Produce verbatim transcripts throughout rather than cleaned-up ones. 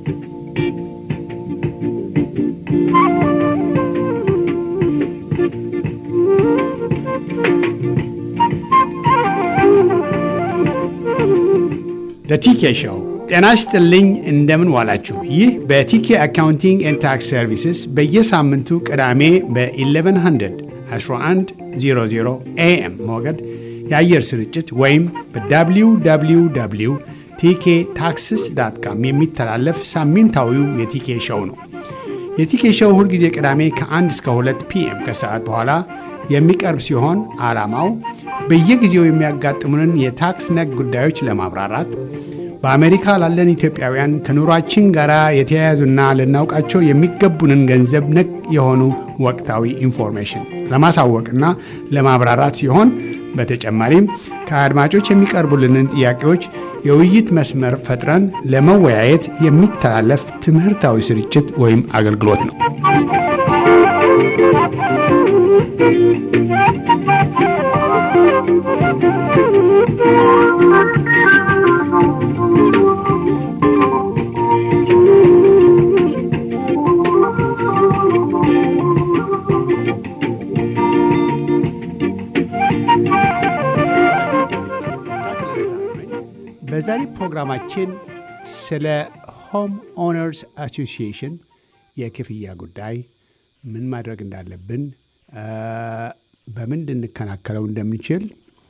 The ቲኬ Show ጤና ይስጥልኝ እንደምን ዋላችሁ ይህ በቲኬ አካውንቲንግ ኤንድ ታክስ ሰርቪስስ በየሳምንቱ ቅዳሜ በ eleven hundred eleven hundred ኤኤም ሞገድ የአየር ስርጭት ወይም በw w w dot t k taxes dot com የሚተላለፍ ሳምንታዊው የቲኬ ሾው ነው። የቲኬ ሾው ሁል ጊዜ ቅዳሜ ከአንድ እስከ ሁለት ፒኤም ከሰዓት በኋላ የሚቀርብ ሲሆን ዓላማው በየጊዜው የሚያጋጥሙንን የታክስ ነክ ጉዳዮች ለማብራራት በአሜሪካ ላለን ኢትዮጵያውያን ከኑሯችን ጋር የተያያዙና ልናውቃቸው የሚገቡንን ገንዘብ ነክ የሆኑ ወቅታዊ ኢንፎርሜሽን ለማሳወቅና ለማብራራት ሲሆን በተጨማሪም ከአድማጮች የሚቀርቡልንን ጥያቄዎች የውይይት መስመር ፈጥረን ለመወያየት የሚተላለፍ ትምህርታዊ ስርጭት ወይም አገልግሎት ነው። በዛሬ ፕሮግራማችን ስለ ሆም ኦነርስ አሶሲዬሽን የክፍያ ጉዳይ ምን ማድረግ እንዳለብን በምን እንድንከናከለው እንደምንችል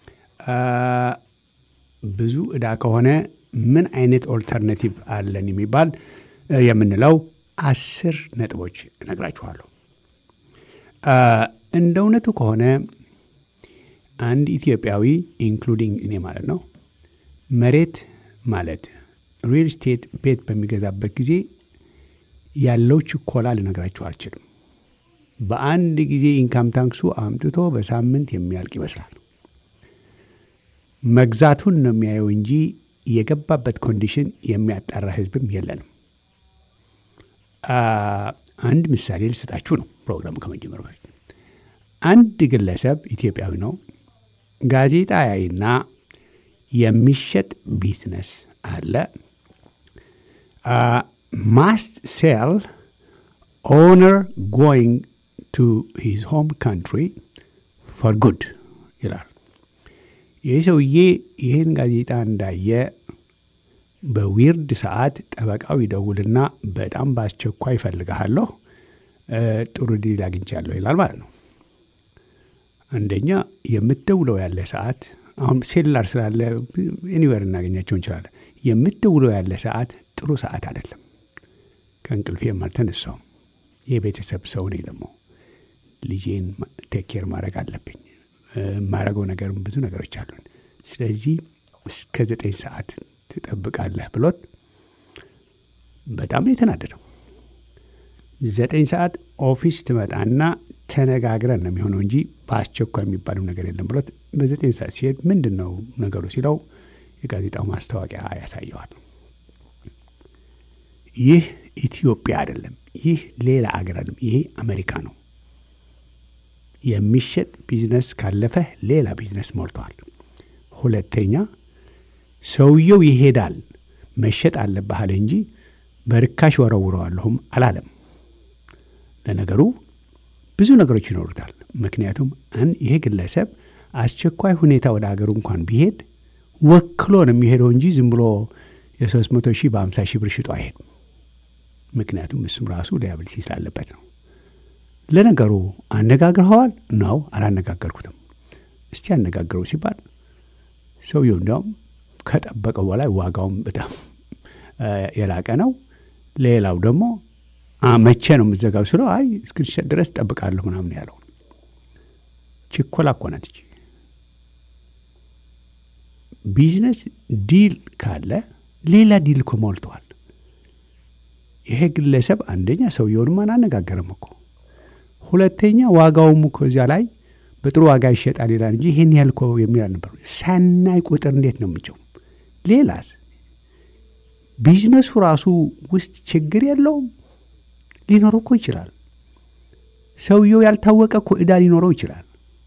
ብዙ ዕዳ ከሆነ ምን አይነት ኦልተርናቲቭ አለን የሚባል የምንለው አስር ነጥቦች እነግራችኋለሁ። እንደ እውነቱ ከሆነ አንድ ኢትዮጵያዊ ኢንክሉዲንግ እኔ ማለት ነው መሬት ማለት ሪል ስቴት ቤት በሚገዛበት ጊዜ ያለው ችኮላ ልነግራችሁ አልችልም። በአንድ ጊዜ ኢንካም ታክሱ አምጥቶ በሳምንት የሚያልቅ ይመስላል። መግዛቱን ነው የሚያየው እንጂ የገባበት ኮንዲሽን የሚያጣራ ህዝብም የለንም። አንድ ምሳሌ ልሰጣችሁ ነው ፕሮግራሙ ከመጀመሩ በፊት። አንድ ግለሰብ ኢትዮጵያዊ ነው ጋዜጣ ያይና የሚሸጥ ቢዝነስ አለ must sell owner going to his home country for good ይላል። ይህ ሰውዬ ይህን ጋዜጣ እንዳየ በዊርድ ሰዓት ጠበቃው ይደውልና በጣም በአስቸኳይ ይፈልግሃለሁ ጥሩ ዲል አግኝቻለሁ ይላል ማለት ነው። አንደኛ የምትደውለው ያለ ሰዓት አሁን ሴላር ስላለ ኤኒዌር እናገኛቸው እንችላለን። የምትደውለው ያለ ሰዓት ጥሩ ሰዓት አይደለም። ከእንቅልፌም አልተነሳሁም። የቤተሰብ ሰው ነኝ። ደግሞ ልጄን ቴክ ኬር ማድረግ አለብኝ። ማድረገው ነገር ብዙ ነገሮች አሉን። ስለዚህ እስከ ዘጠኝ ሰዓት ትጠብቃለህ ብሎት በጣም የተናደደው። ዘጠኝ ሰዓት ኦፊስ ትመጣና ተነጋግረን ነው የሚሆነው እንጂ በአስቸኳይ የሚባለው ነገር የለም ብሎት በዘጠኝ ሰዓት ሲሄድ ምንድነው ነገሩ ሲለው የጋዜጣው ማስታወቂያ ያሳየዋል። ይህ ኢትዮጵያ አይደለም። ይህ ሌላ አገር አይደለም። ይሄ አሜሪካ ነው። የሚሸጥ ቢዝነስ ካለፈ ሌላ ቢዝነስ ሞልቷል። ሁለተኛ ሰውየው ይሄዳል መሸጥ አለበት አለ እንጂ በርካሽ ወረውረዋለሁም አላለም። ለነገሩ ብዙ ነገሮች ይኖሩታል። ምክንያቱም አን ይሄ ግለሰብ አስቸኳይ ሁኔታ ወደ ሀገሩ እንኳን ቢሄድ ወክሎ ነው የሚሄደው እንጂ ዝም ብሎ የሶስት መቶ ሺህ በአምሳ ሺህ ብር ሽጦ አይሄድም። ምክንያቱም እሱም ራሱ ሊያብሊቲ ስላለበት ነው። ለነገሩ አነጋግረዋል ነው አላነጋገርኩትም። እስቲ አነጋግረው ሲባል ሰውየው እንደውም ከጠበቀው በላይ ዋጋውም በጣም የላቀ ነው። ሌላው ደግሞ መቼ ነው የምትዘጋው ስለው አይ እስክንሸጥ ድረስ ጠብቃለሁ ምናምን ያለው ችኮላ እኮ ናት እንጂ ቢዝነስ ዲል ካለ ሌላ ዲል እኮ ሞልቷል። ይሄ ግለሰብ አንደኛ ሰውየውንም አላነጋገረም እኮ፣ ሁለተኛ ዋጋውም እኮ እዚያ ላይ በጥሩ ዋጋ ይሸጣል ይላል እንጂ ይሄን ያህል እኮ የሚል ነበር። ሳናይ ቁጥር እንዴት ነው የምንጨው? ሌላስ ቢዝነሱ ራሱ ውስጥ ችግር የለውም? ሊኖረው እኮ ይችላል። ሰውየው ያልታወቀ እኮ ዕዳ ሊኖረው ይችላል።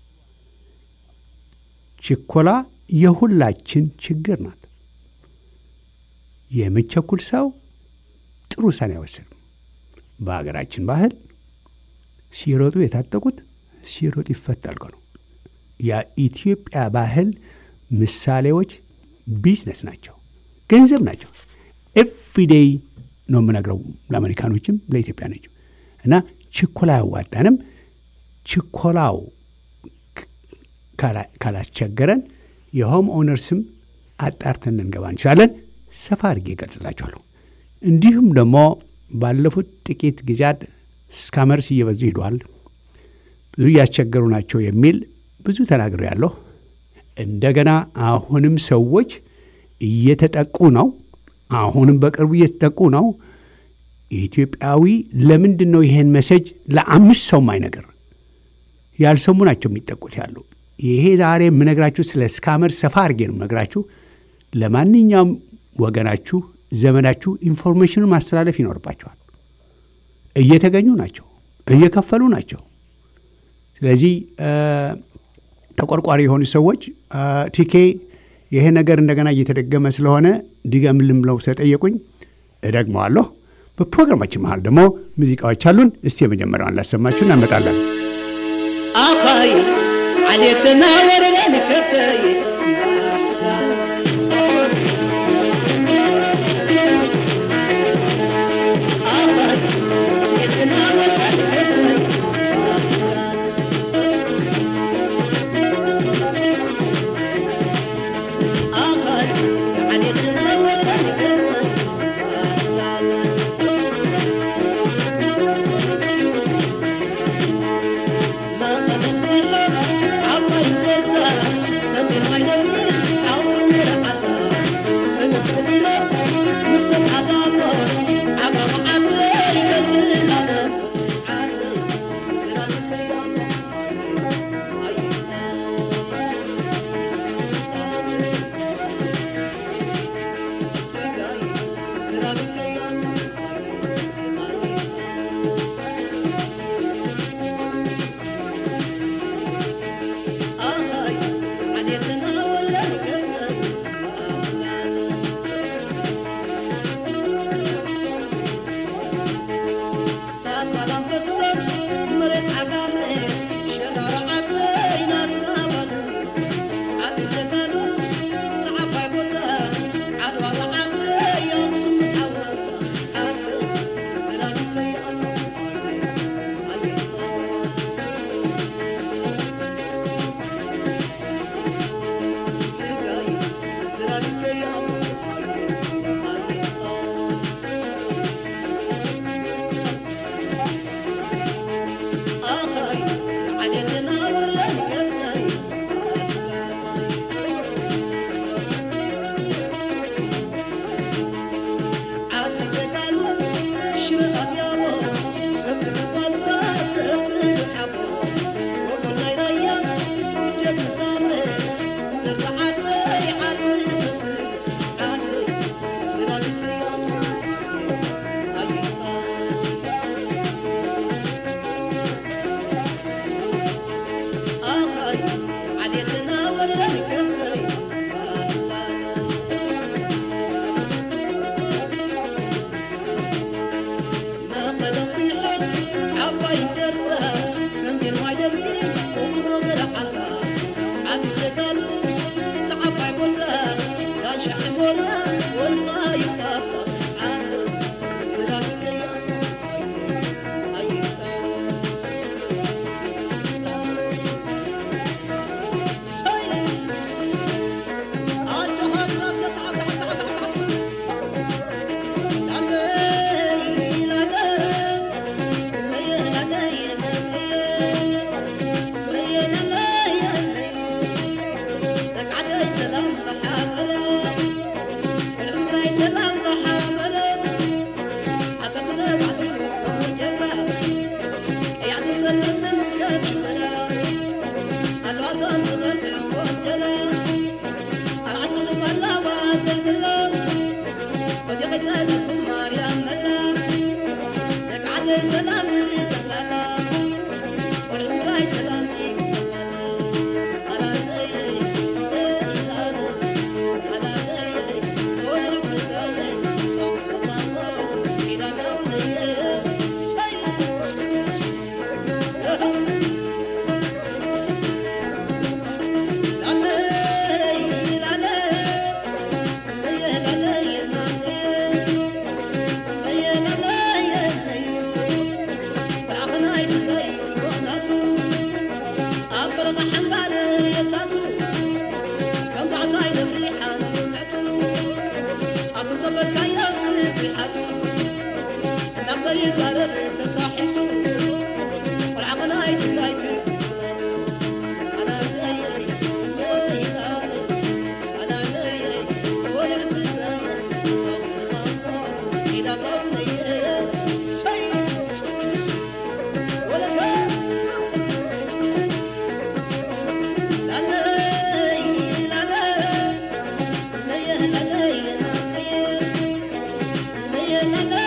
ችኮላ የሁላችን ችግር ናት። የሚቸኩል ሰው ጥሩ ውሳኔ አይወስንም። በሀገራችን ባህል ሲሮጡ የታጠቁት ሲሮጡ ይፈታል ነው። የኢትዮጵያ ባህል ምሳሌዎች ቢዝነስ ናቸው፣ ገንዘብ ናቸው። ኤቭሪዴይ ነው የምነግረው ለአሜሪካኖችም ለኢትዮጵያኖችም። እና ችኮላ አያዋጣንም። ችኮላው ካላስቸገረን የሆም ኦነርስም አጣርተን እንገባ እንችላለን። ሰፋ አድርጌ እገልጽላችኋለሁ። እንዲሁም ደግሞ ባለፉት ጥቂት ጊዜያት ስካመርስ እየበዙ ሄደዋል፣ ብዙ እያስቸገሩ ናቸው የሚል ብዙ ተናግሬ ያለሁ። እንደገና አሁንም ሰዎች እየተጠቁ ነው። አሁንም በቅርቡ እየተጠቁ ነው። ኢትዮጵያዊ ለምንድን ነው ይሄን መሰጅ ለአምስት ሰው ማይነገር? ያልሰሙ ናቸው የሚጠቁት ያሉ። ይሄ ዛሬ የምነግራችሁ ስለ ስካመር ሰፋ አድርጌ ነው የምነግራችሁ። ለማንኛውም ወገናችሁ ዘመናችሁ ኢንፎርሜሽኑን ማስተላለፍ ይኖርባቸዋል። እየተገኙ ናቸው፣ እየከፈሉ ናቸው። ስለዚህ ተቆርቋሪ የሆኑ ሰዎች ቲኬ ይሄ ነገር እንደገና እየተደገመ ስለሆነ ድገምልም ብለው ስለጠየቁኝ እደግመዋለሁ። በፕሮግራማችን መሃል ደግሞ ሙዚቃዎች አሉን። እስቲ የመጀመሪያውን ላሰማችሁ እናመጣለን። አባይ አለተና ወረለን ከፍተይ يزارب تساحيتو والعقنا يتلايك أنا لي لي أنا لي ولعت لي صف صف إذا صوني سي ولا ما لا لا لا لا لا لا لا لا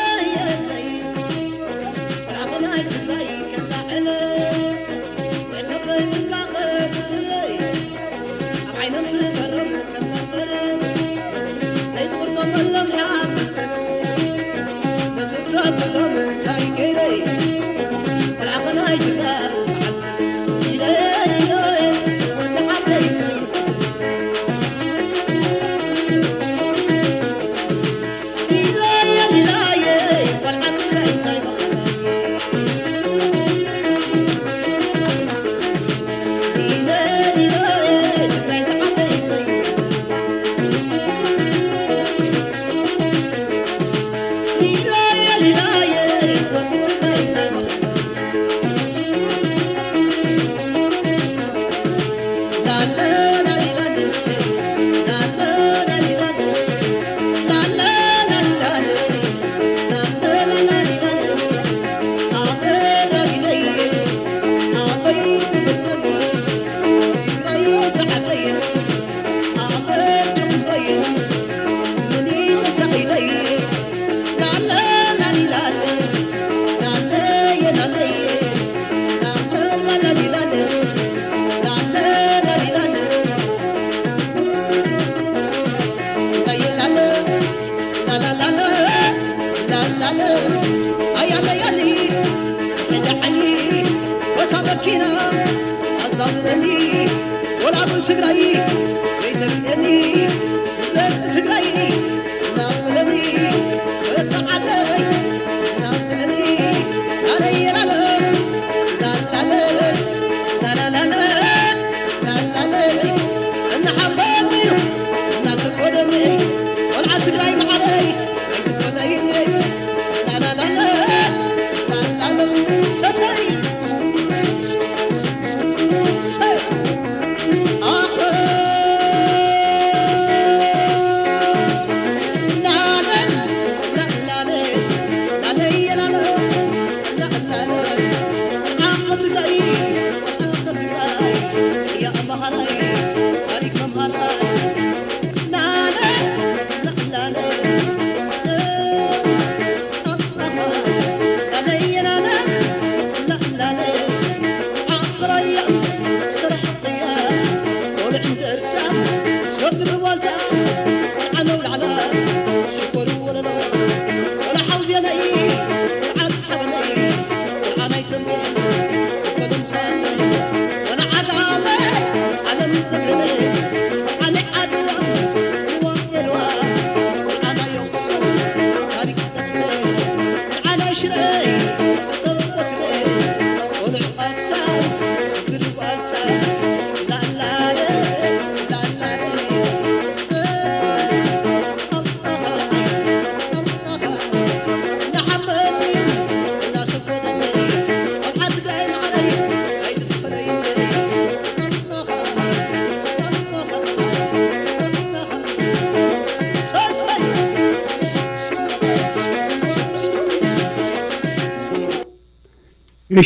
እሺ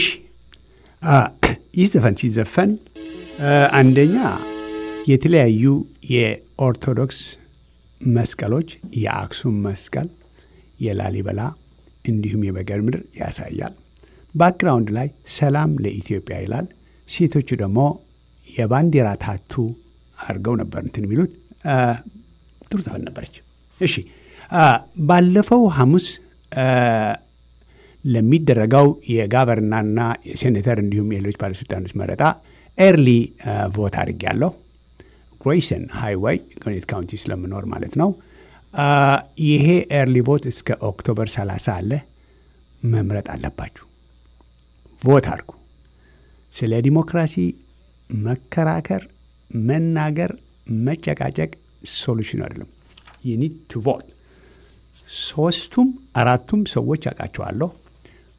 ይህ ዘፈን ሲዘፈን አንደኛ የተለያዩ የኦርቶዶክስ መስቀሎች የአክሱም መስቀል የላሊበላ እንዲሁም የበገር ምድር ያሳያል። ባክግራውንድ ላይ ሰላም ለኢትዮጵያ ይላል። ሴቶቹ ደግሞ የባንዲራ ታቱ አድርገው ነበር እንትን የሚሉት ጥሩ ዘፈን ነበረች። እሺ ባለፈው ሐሙስ ለሚደረገው የጋቨርናና የሴኔተር እንዲሁም የሌሎች ባለስልጣኖች መረጣ ኤርሊ ቮት አድርጌያለሁ። ግሬይሰን ሃይዌይ ገኔት ካውንቲ ስለምኖር ማለት ነው። ይሄ ኤርሊ ቮት እስከ ኦክቶበር ሰላሳ አለ። መምረጥ አለባችሁ። ቮት አድርጉ። ስለ ዲሞክራሲ መከራከር፣ መናገር፣ መጨቃጨቅ ሶሉሽን አይደለም። you need to vote። ሶስቱም አራቱም ሰዎች አውቃቸዋለሁ።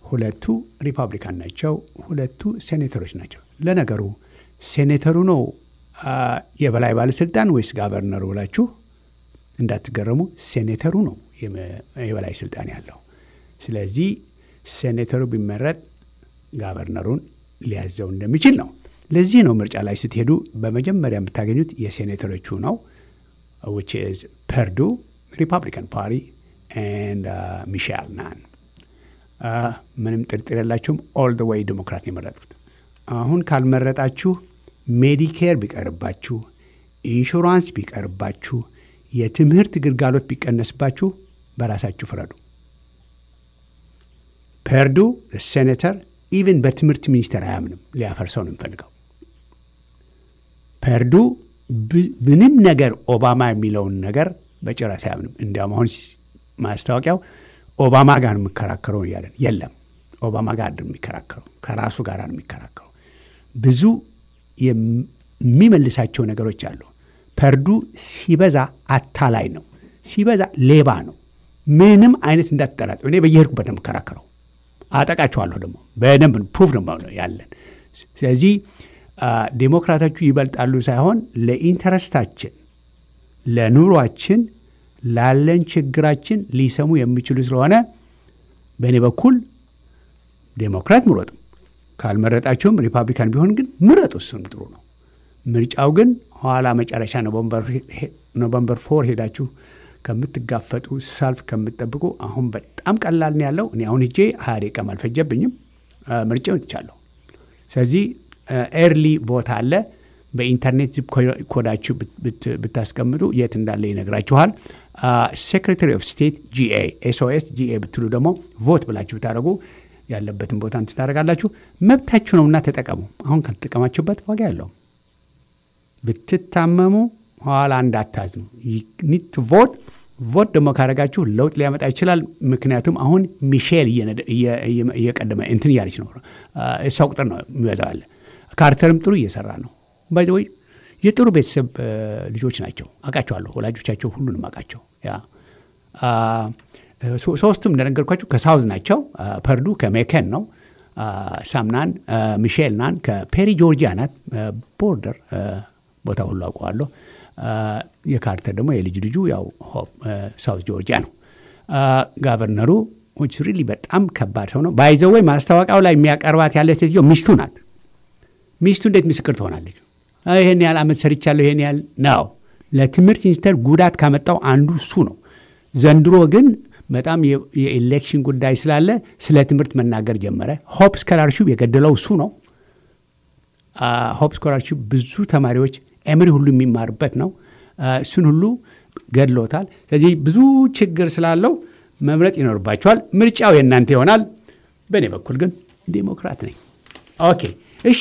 ሁለቱ ሪፐብሊካን ናቸው፣ ሁለቱ ሴኔተሮች ናቸው። ለነገሩ ሴኔተሩ ነው የበላይ ባለስልጣን ወይስ ጋቨርነሩ ብላችሁ እንዳትገረሙ፣ ሴኔተሩ ነው የበላይ ስልጣን ያለው። ስለዚህ ሴኔተሩ ቢመረጥ ጋቨርነሩን ሊያዘው እንደሚችል ነው። ለዚህ ነው ምርጫ ላይ ስትሄዱ በመጀመሪያ የምታገኙት የሴኔተሮቹ ነው which is Perdue Republican Party and uh, Michelle Nan ምንም ጥርጥር የላችሁም all the way ዲሞክራት የመረጡት። አሁን ካልመረጣችሁ ሜዲኬር ቢቀርባችሁ፣ ኢንሹራንስ ቢቀርባችሁ፣ የትምህርት ግልጋሎት ቢቀነስባችሁ በራሳችሁ ፍረዱ። ፐርዱ ሴኔተር ኢቨን በትምህርት ሚኒስቴር አያምንም፣ ሊያፈርሰው ነው የሚፈልገው። ፐርዱ ምንም ነገር ኦባማ የሚለውን ነገር በጭራሽ አያምንም። እንዲያውም አሁን ማስታወቂያው ኦባማ ጋር ነው የሚከራከረው እያለን፣ የለም ኦባማ ጋር ነው የሚከራከረው፣ ከራሱ ጋር ነው የሚከራከረው። ብዙ የሚመልሳቸው ነገሮች አሉ። ፐርዱ ሲበዛ አታላይ ነው፣ ሲበዛ ሌባ ነው። ምንም አይነት እንዳትጠራጠሩ፣ እኔ በየሄድኩበት ነው የምከራከረው፣ አጠቃችኋለሁ ደግሞ በደንብ ፕሩፍ ነው ያለን። ስለዚህ ዴሞክራቶቹ ይበልጣሉ ሳይሆን ለኢንተረስታችን፣ ለኑሯችን፣ ላለን ችግራችን ሊሰሙ የሚችሉ ስለሆነ በእኔ በኩል ዴሞክራት ምረጡ። ካልመረጣችሁም ሪፐብሊካን ቢሆን ግን ምረጡ፣ እሱም ጥሩ ነው። ምርጫው ግን ኋላ መጨረሻ ኖቨምበር ፎር ሄዳችሁ ከምትጋፈጡ ሰልፍ ከምትጠብቁ አሁን በጣም ቀላል ነው ያለው። እኔ አሁን ሄጄ ሀያ ደቂቃም አልፈጀብኝም ምርጫው ትቻለሁ። ስለዚህ ኤርሊ ቮት አለ። በኢንተርኔት ዚፕ ኮዳችሁ ብታስቀምጡ የት እንዳለ ይነግራችኋል። ሴክሬታሪ ኦፍ ስቴት ጂኤ ኤስኦኤስ ጂኤ ብትሉ ደግሞ ቮት ብላችሁ ብታደርጉ ያለበትን ቦታ እንትን ታደርጋላችሁ። መብታችሁ ነውና ተጠቀሙ። አሁን ካልተጠቀማችሁበት ዋጋ ያለው ብትታመሙ ኋላ እንዳታዝኑ። ኒድ ቱ ቮት። ቮት ደግሞ ካደረጋችሁ ለውጥ ሊያመጣ ይችላል። ምክንያቱም አሁን ሚሼል እየቀደመ እንትን እያለች ነው። እሷ ቁጥር ነው የሚበዛው አለ። ካርተርም ጥሩ እየሰራ ነው። ባይ ዘ ወይ የጥሩ ቤተሰብ ልጆች ናቸው፣ አውቃቸዋለሁ። ወላጆቻቸው ሁሉንም አውቃቸው። ያ ሶስቱም እንደነገርኳችሁ ከሳውዝ ናቸው። ፐርዱ ከሜከን ነው። ሳምናን ሚሼል ናን ከፔሪ ጆርጂያ ናት። ቦርደር ቦታ ሁሉ አውቀዋለሁ። የካርተር ደግሞ የልጅ ልጁ ያው ሳውዝ ጆርጂያ ነው። ጋቨርነሩ which really በጣም ከባድ ሰው ነው። ባይ ዘ ወይ ማስታወቂያው ላይ የሚያቀርባት ያለ ሴትዮ ሚስቱ ናት። ሚስቱ እንዴት ምስክር ትሆናለች? ይሄን ያህል አመት ሰርቻለሁ ይሄን ያህል ነው። ለትምህርት ሚኒስቴር ጉዳት ካመጣው አንዱ እሱ ነው። ዘንድሮ ግን በጣም የኤሌክሽን ጉዳይ ስላለ ስለ ትምህርት መናገር ጀመረ። ሆፕ ስኮላርሺፕ የገደለው እሱ ነው። ሆፕ ስኮላርሺፕ ብዙ ተማሪዎች ኤምሪ ሁሉ የሚማርበት ነው። እሱን ሁሉ ገድሎታል። ስለዚህ ብዙ ችግር ስላለው መምረጥ ይኖርባቸዋል። ምርጫው የእናንተ ይሆናል። በእኔ በኩል ግን ዴሞክራት ነኝ። ኦኬ እሺ።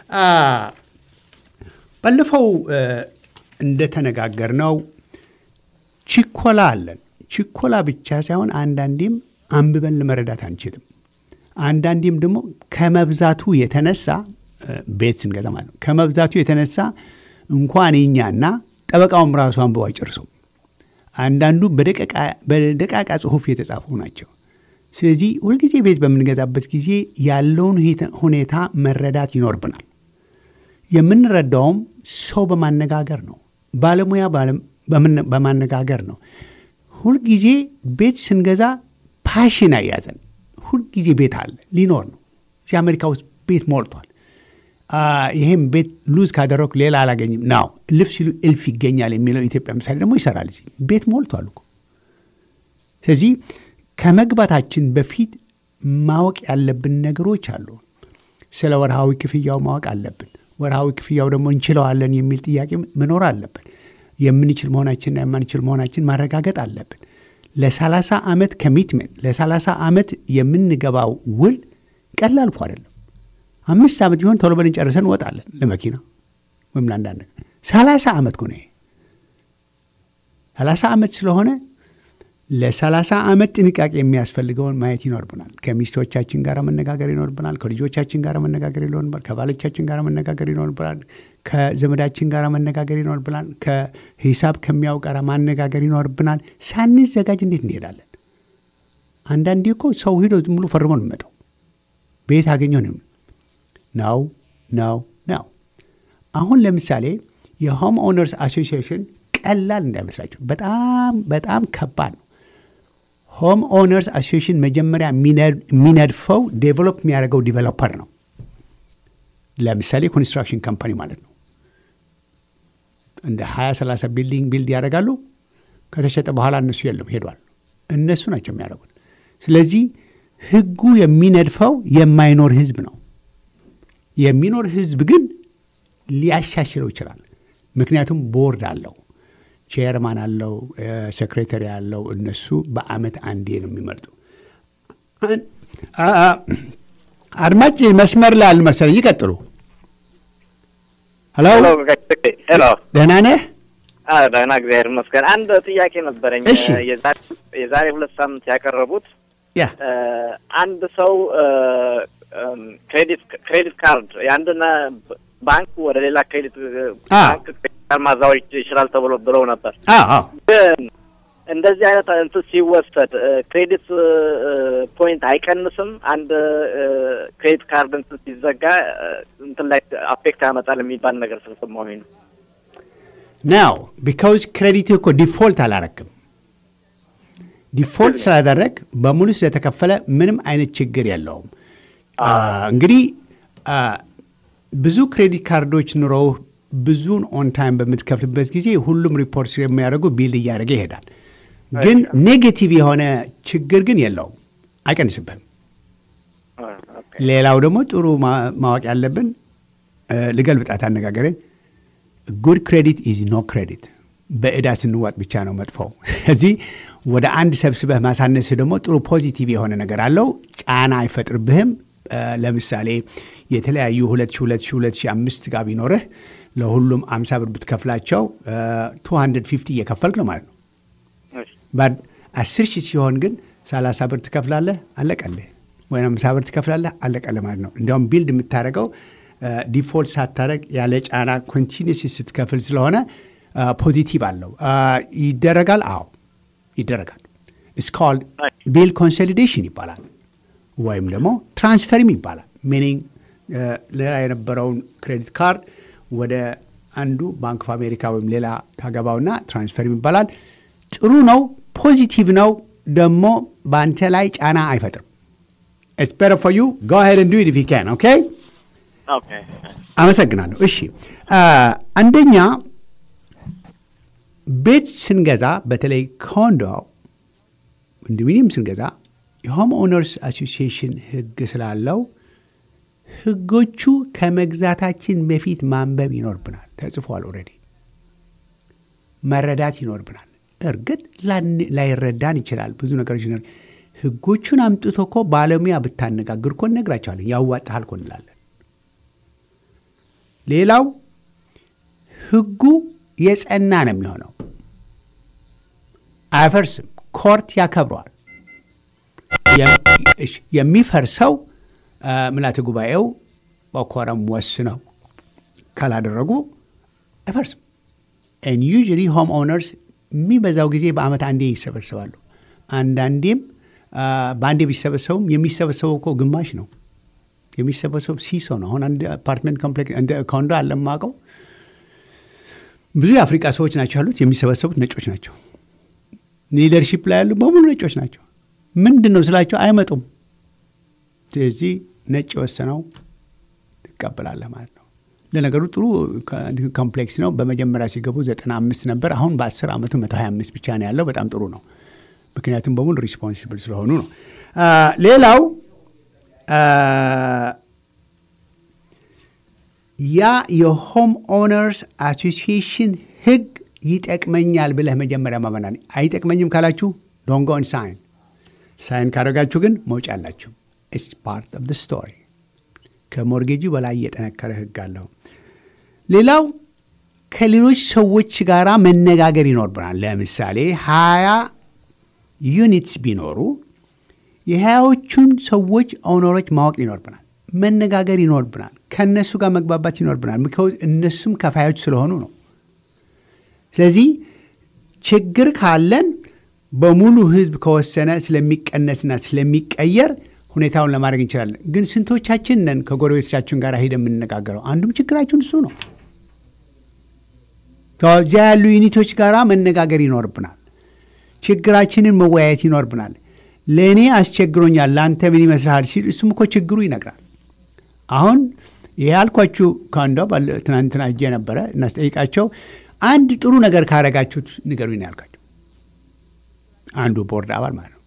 ባለፈው እንደተነጋገርነው ችኮላ አለን። ችኮላ ብቻ ሳይሆን አንዳንዴም አንብበን ለመረዳት አንችልም። አንዳንዴም ደግሞ ከመብዛቱ የተነሳ ቤት ስንገዛ ማለት ነው፣ ከመብዛቱ የተነሳ እንኳን እኛና ጠበቃውም ራሱ አንብበው አይጨርሱም። አንዳንዱ በደቃቃ ጽሁፍ የተጻፉ ናቸው። ስለዚህ ሁልጊዜ ቤት በምንገዛበት ጊዜ ያለውን ሁኔታ መረዳት ይኖርብናል። የምንረዳውም ሰው በማነጋገር ነው፣ ባለሙያ በማነጋገር ነው። ሁልጊዜ ቤት ስንገዛ ፓሽን አያዘን። ሁልጊዜ ቤት አለ ሊኖር ነው። እዚህ አሜሪካ ውስጥ ቤት ሞልቷል። ይሄም ቤት ሉዝ ካደረኩ ሌላ አላገኝም ነው። ልፍ ሲሉ እልፍ ይገኛል የሚለው ኢትዮጵያ ምሳሌ ደግሞ ይሰራል። እዚህ ቤት ሞልቷል እኮ። ስለዚህ ከመግባታችን በፊት ማወቅ ያለብን ነገሮች አሉ። ስለ ወርሃዊ ክፍያው ማወቅ አለብን። ወርሃዊ ክፍያው ደግሞ እንችለዋለን የሚል ጥያቄ መኖር አለብን። የምንችል መሆናችንና የማንችል መሆናችን ማረጋገጥ አለብን። ለሰላሳ ዓመት ኮሚትመንት፣ ለሰላሳ ዓመት የምንገባው ውል ቀላል እኮ አይደለም። አምስት ዓመት ቢሆን ቶሎ ብለን ጨርሰን እንወጣለን ለመኪና ወይም ለአንዳንድ ነገር። ሰላሳ ዓመት እኮ ነው። ሰላሳ ዓመት ስለሆነ ለሰላሳ ዓመት ጥንቃቄ የሚያስፈልገውን ማየት ይኖርብናል። ከሚስቶቻችን ጋር መነጋገር ይኖርብናል። ከልጆቻችን ጋር መነጋገር ይኖርብናል። ከባሎቻችን ጋር መነጋገር ይኖርብናል። ከዘመዳችን ጋር መነጋገር ይኖርብናል። ከሂሳብ ከሚያውቅ ጋር ማነጋገር ይኖርብናል። ሳንዘጋጅ እንዴት እንሄዳለን? አንዳንዴ እኮ ሰው ሂዶ ዝም ብሎ ፈርሞ ነው የሚመጣው። ቤት አገኘሁ ነው ነው ነው ነው። አሁን ለምሳሌ የሆም ኦነርስ አሶሲዬሽን ቀላል እንዳይመስላችሁ በጣም በጣም ከባድ ነው። ሆም ኦነርስ አሶሲዬሽን መጀመሪያ የሚነድፈው ዴቨሎፕ የሚያደርገው ዲቨሎፐር ነው። ለምሳሌ ኮንስትራክሽን ካምፓኒ ማለት ነው። እንደ ሀያ ሰላሳ ቢልዲንግ ቢልድ ያደርጋሉ። ከተሸጠ በኋላ እነሱ የለም ሄዷል። እነሱ ናቸው የሚያደርጉት። ስለዚህ ህጉ የሚነድፈው የማይኖር ህዝብ ነው። የሚኖር ህዝብ ግን ሊያሻሽለው ይችላል። ምክንያቱም ቦርድ አለው፣ ቼርማን አለው፣ ሴክሬታሪ አለው። እነሱ በአመት አንዴ ነው የሚመርጡ። አድማጭ መስመር ላይ አሉ መሰለኝ። ይቀጥሉ። ሄሎ ሄሎ፣ ደህና ነህ? አዎ ደህና፣ እግዚአብሔር ይመስገን። አንድ ጥያቄ ነበረኝ። የዛሬ ሁለት ሳምንት ያቀረቡት ያ አንድ ሰው ክሬዲት ክሬዲት ካርድ የአንድን ባንክ ወደ ሌላ ክሬዲት ባንክ ማዛወር ይችላል ተብሎ ብለው ነበር። አዎ ግን እንደዚህ አይነት እንትን ሲወሰድ ክሬዲት ፖይንት አይቀንስም? አንድ ክሬዲት ካርድ እንትን ሲዘጋ እንትን ላይ አፌክት ያመጣል የሚባል ነገር ስለሰማሁኝ ነው። ናው ቢካውዝ ክሬዲት እኮ ዲፎልት አላረክም። ዲፎልት ስላደረግ በሙሉ ስለተከፈለ ምንም አይነት ችግር የለውም። እንግዲህ ብዙ ክሬዲት ካርዶች ኑረው ብዙን ኦን ታይም በምትከፍልበት ጊዜ ሁሉም ሪፖርት የሚያደርጉ ቢል እያደረገ ይሄዳል። ግን ኔጌቲቭ የሆነ ችግር ግን የለውም፣ አይቀንስብህም። ሌላው ደግሞ ጥሩ ማወቅ ያለብን ልገልብጣት አነጋገርን ጉድ ክሬዲት ኢዝ ኖ ክሬዲት። በዕዳ ስንዋጥ ብቻ ነው መጥፎው። ስለዚህ ወደ አንድ ሰብስበህ ማሳነስህ ደግሞ ጥሩ ፖዚቲቭ የሆነ ነገር አለው፣ ጫና አይፈጥርብህም። ለምሳሌ የተለያዩ ሁለት ሺህ ሁለት ሺህ ሁለት ሺህ አምስት ጋር ቢኖርህ ለሁሉም አምሳ ብር ብትከፍላቸው ቱ ሀንድረድ ፊፍቲ እየከፈልክ ነው ማለት ነው። አስር ሺህ ሲሆን ግን ሰላሳ ብር ትከፍላለህ፣ አለቀልህ። ወይም አምሳ ብር ትከፍላለህ፣ አለቀልህ ማለት ነው። እንዲያውም ቢልድ የምታደርገው ዲፎልት ሳታደርግ ያለ ጫና ኮንቲኒስ ስትከፍል ስለሆነ ፖዚቲቭ አለው። ይደረጋል? አዎ ይደረጋል። ኢትስ ኮልድ ቢል ኮንሶሊዴሽን ይባላል፣ ወይም ደግሞ ትራንስፈርም ይባላል። ሚኒንግ ሌላ የነበረውን ክሬዲት ካርድ ወደ አንዱ ባንክ ኦፍ አሜሪካ ወይም ሌላ ታገባውና ትራንስፈርም ይባላል። ጥሩ ነው፣ ፖዚቲቭ ነው። ደግሞ በአንተ ላይ ጫና አይፈጥርም። ኢትስ ቤተር ፎር ዩ ጎ አሄድ ኤንድ ዱ ኢት ኢፍ ዩ ካን። ኦኬ ኦኬ፣ አመሰግናለሁ። እሺ፣ አንደኛ ቤት ስንገዛ በተለይ ኮንዶ ኮንዶሚኒየም ስንገዛ የሆም ኦነርስ አሶሲዬሽን ህግ ስላለው ህጎቹ ከመግዛታችን በፊት ማንበብ ይኖርብናል። ተጽፏል፣ ኦልሬዲ መረዳት ይኖርብናል። እርግጥ ላይረዳን ይችላል፣ ብዙ ነገሮች ይኖር። ህጎቹን አምጥቶ እኮ ባለሙያ ብታነጋግር እኮ እነግራቸዋለን፣ ያዋጣሃል እኮ እንላለን። ሌላው ህጉ የጸና ነው የሚሆነው፣ አይፈርስም። ኮርት ያከብረዋል። የሚፈርሰው ምልዓተ ጉባኤው በኮረም ወስነው ካላደረጉ አይፈርስም። and usually home owners የሚበዛው ጊዜ በአመት አንዴ ይሰበሰባሉ። አንዳንዴም በአንዴ ቢሰበሰቡም የሚሰበሰበው እኮ ግማሽ ነው የሚሰበሰበው ሲሶ ነው። አሁን አንድ አፓርትመንት ኮምፕሌክስ እንደ ኮንዶ አለ የማውቀው ብዙ የአፍሪካ ሰዎች ናቸው ያሉት። የሚሰበሰቡት ነጮች ናቸው። ሊደርሺፕ ላይ ያሉ በሙሉ ነጮች ናቸው። ምንድን ነው ስላቸው አይመጡም። ስለዚህ ነጭ የወሰነው ትቀበላለህ ማለት ነው። ለነገሩ ጥሩ ኮምፕሌክስ ነው። በመጀመሪያ ሲገቡ ዘጠና አምስት ነበር። አሁን በአስር ዓመቱ መቶ ሀያ አምስት ብቻ ነው ያለው። በጣም ጥሩ ነው፣ ምክንያቱም በሙሉ ሪስፖንሲብል ስለሆኑ ነው። ሌላው ያ የሆም ኦነርስ አሶሲዬሽን ህግ ይጠቅመኛል ብለህ መጀመሪያ ማመናል። አይጠቅመኝም ካላችሁ ዶንት ጎ ኤንድ ሳይን ሳይን ካደረጋችሁ ግን መውጫ አላችሁ። ኢትስ ፓርት ኦፍ ዘ ስቶሪ። ከሞርጌጁ በላይ የጠነከረ ህግ አለው። ሌላው ከሌሎች ሰዎች ጋር መነጋገር ይኖርብናል። ለምሳሌ ሀያ ዩኒትስ ቢኖሩ የሀያዎቹን ሰዎች ኦነሮች ማወቅ ይኖርብናል። መነጋገር ይኖርብናል። ከእነሱ ጋር መግባባት ይኖርብናል። ምክንያቱም እነሱም ከፋዮች ስለሆኑ ነው። ስለዚህ ችግር ካለን በሙሉ ህዝብ ከወሰነ ስለሚቀነስና ስለሚቀየር ሁኔታውን ለማድረግ እንችላለን። ግን ስንቶቻችን ነን ከጎረቤቶቻችን ጋር ሄደን የምንነጋገረው? አንዱም ችግራችን እሱ ነው። ከዚያ ያሉ ዩኒቶች ጋር መነጋገር ይኖርብናል። ችግራችንን መወያየት ይኖርብናል። ለእኔ አስቸግሮኛል፣ ለአንተ ምን ይመስልሃል ሲል እሱም እኮ ችግሩ ይነግራል። አሁን ይህ ያልኳችሁ ከአንዷ ትናንትና እጄ ነበረ እናስጠይቃቸው አንድ ጥሩ ነገር ካረጋችሁት ንገሩኝ ነው ያልኳቸው። አንዱ ቦርድ አባል ማለት ነው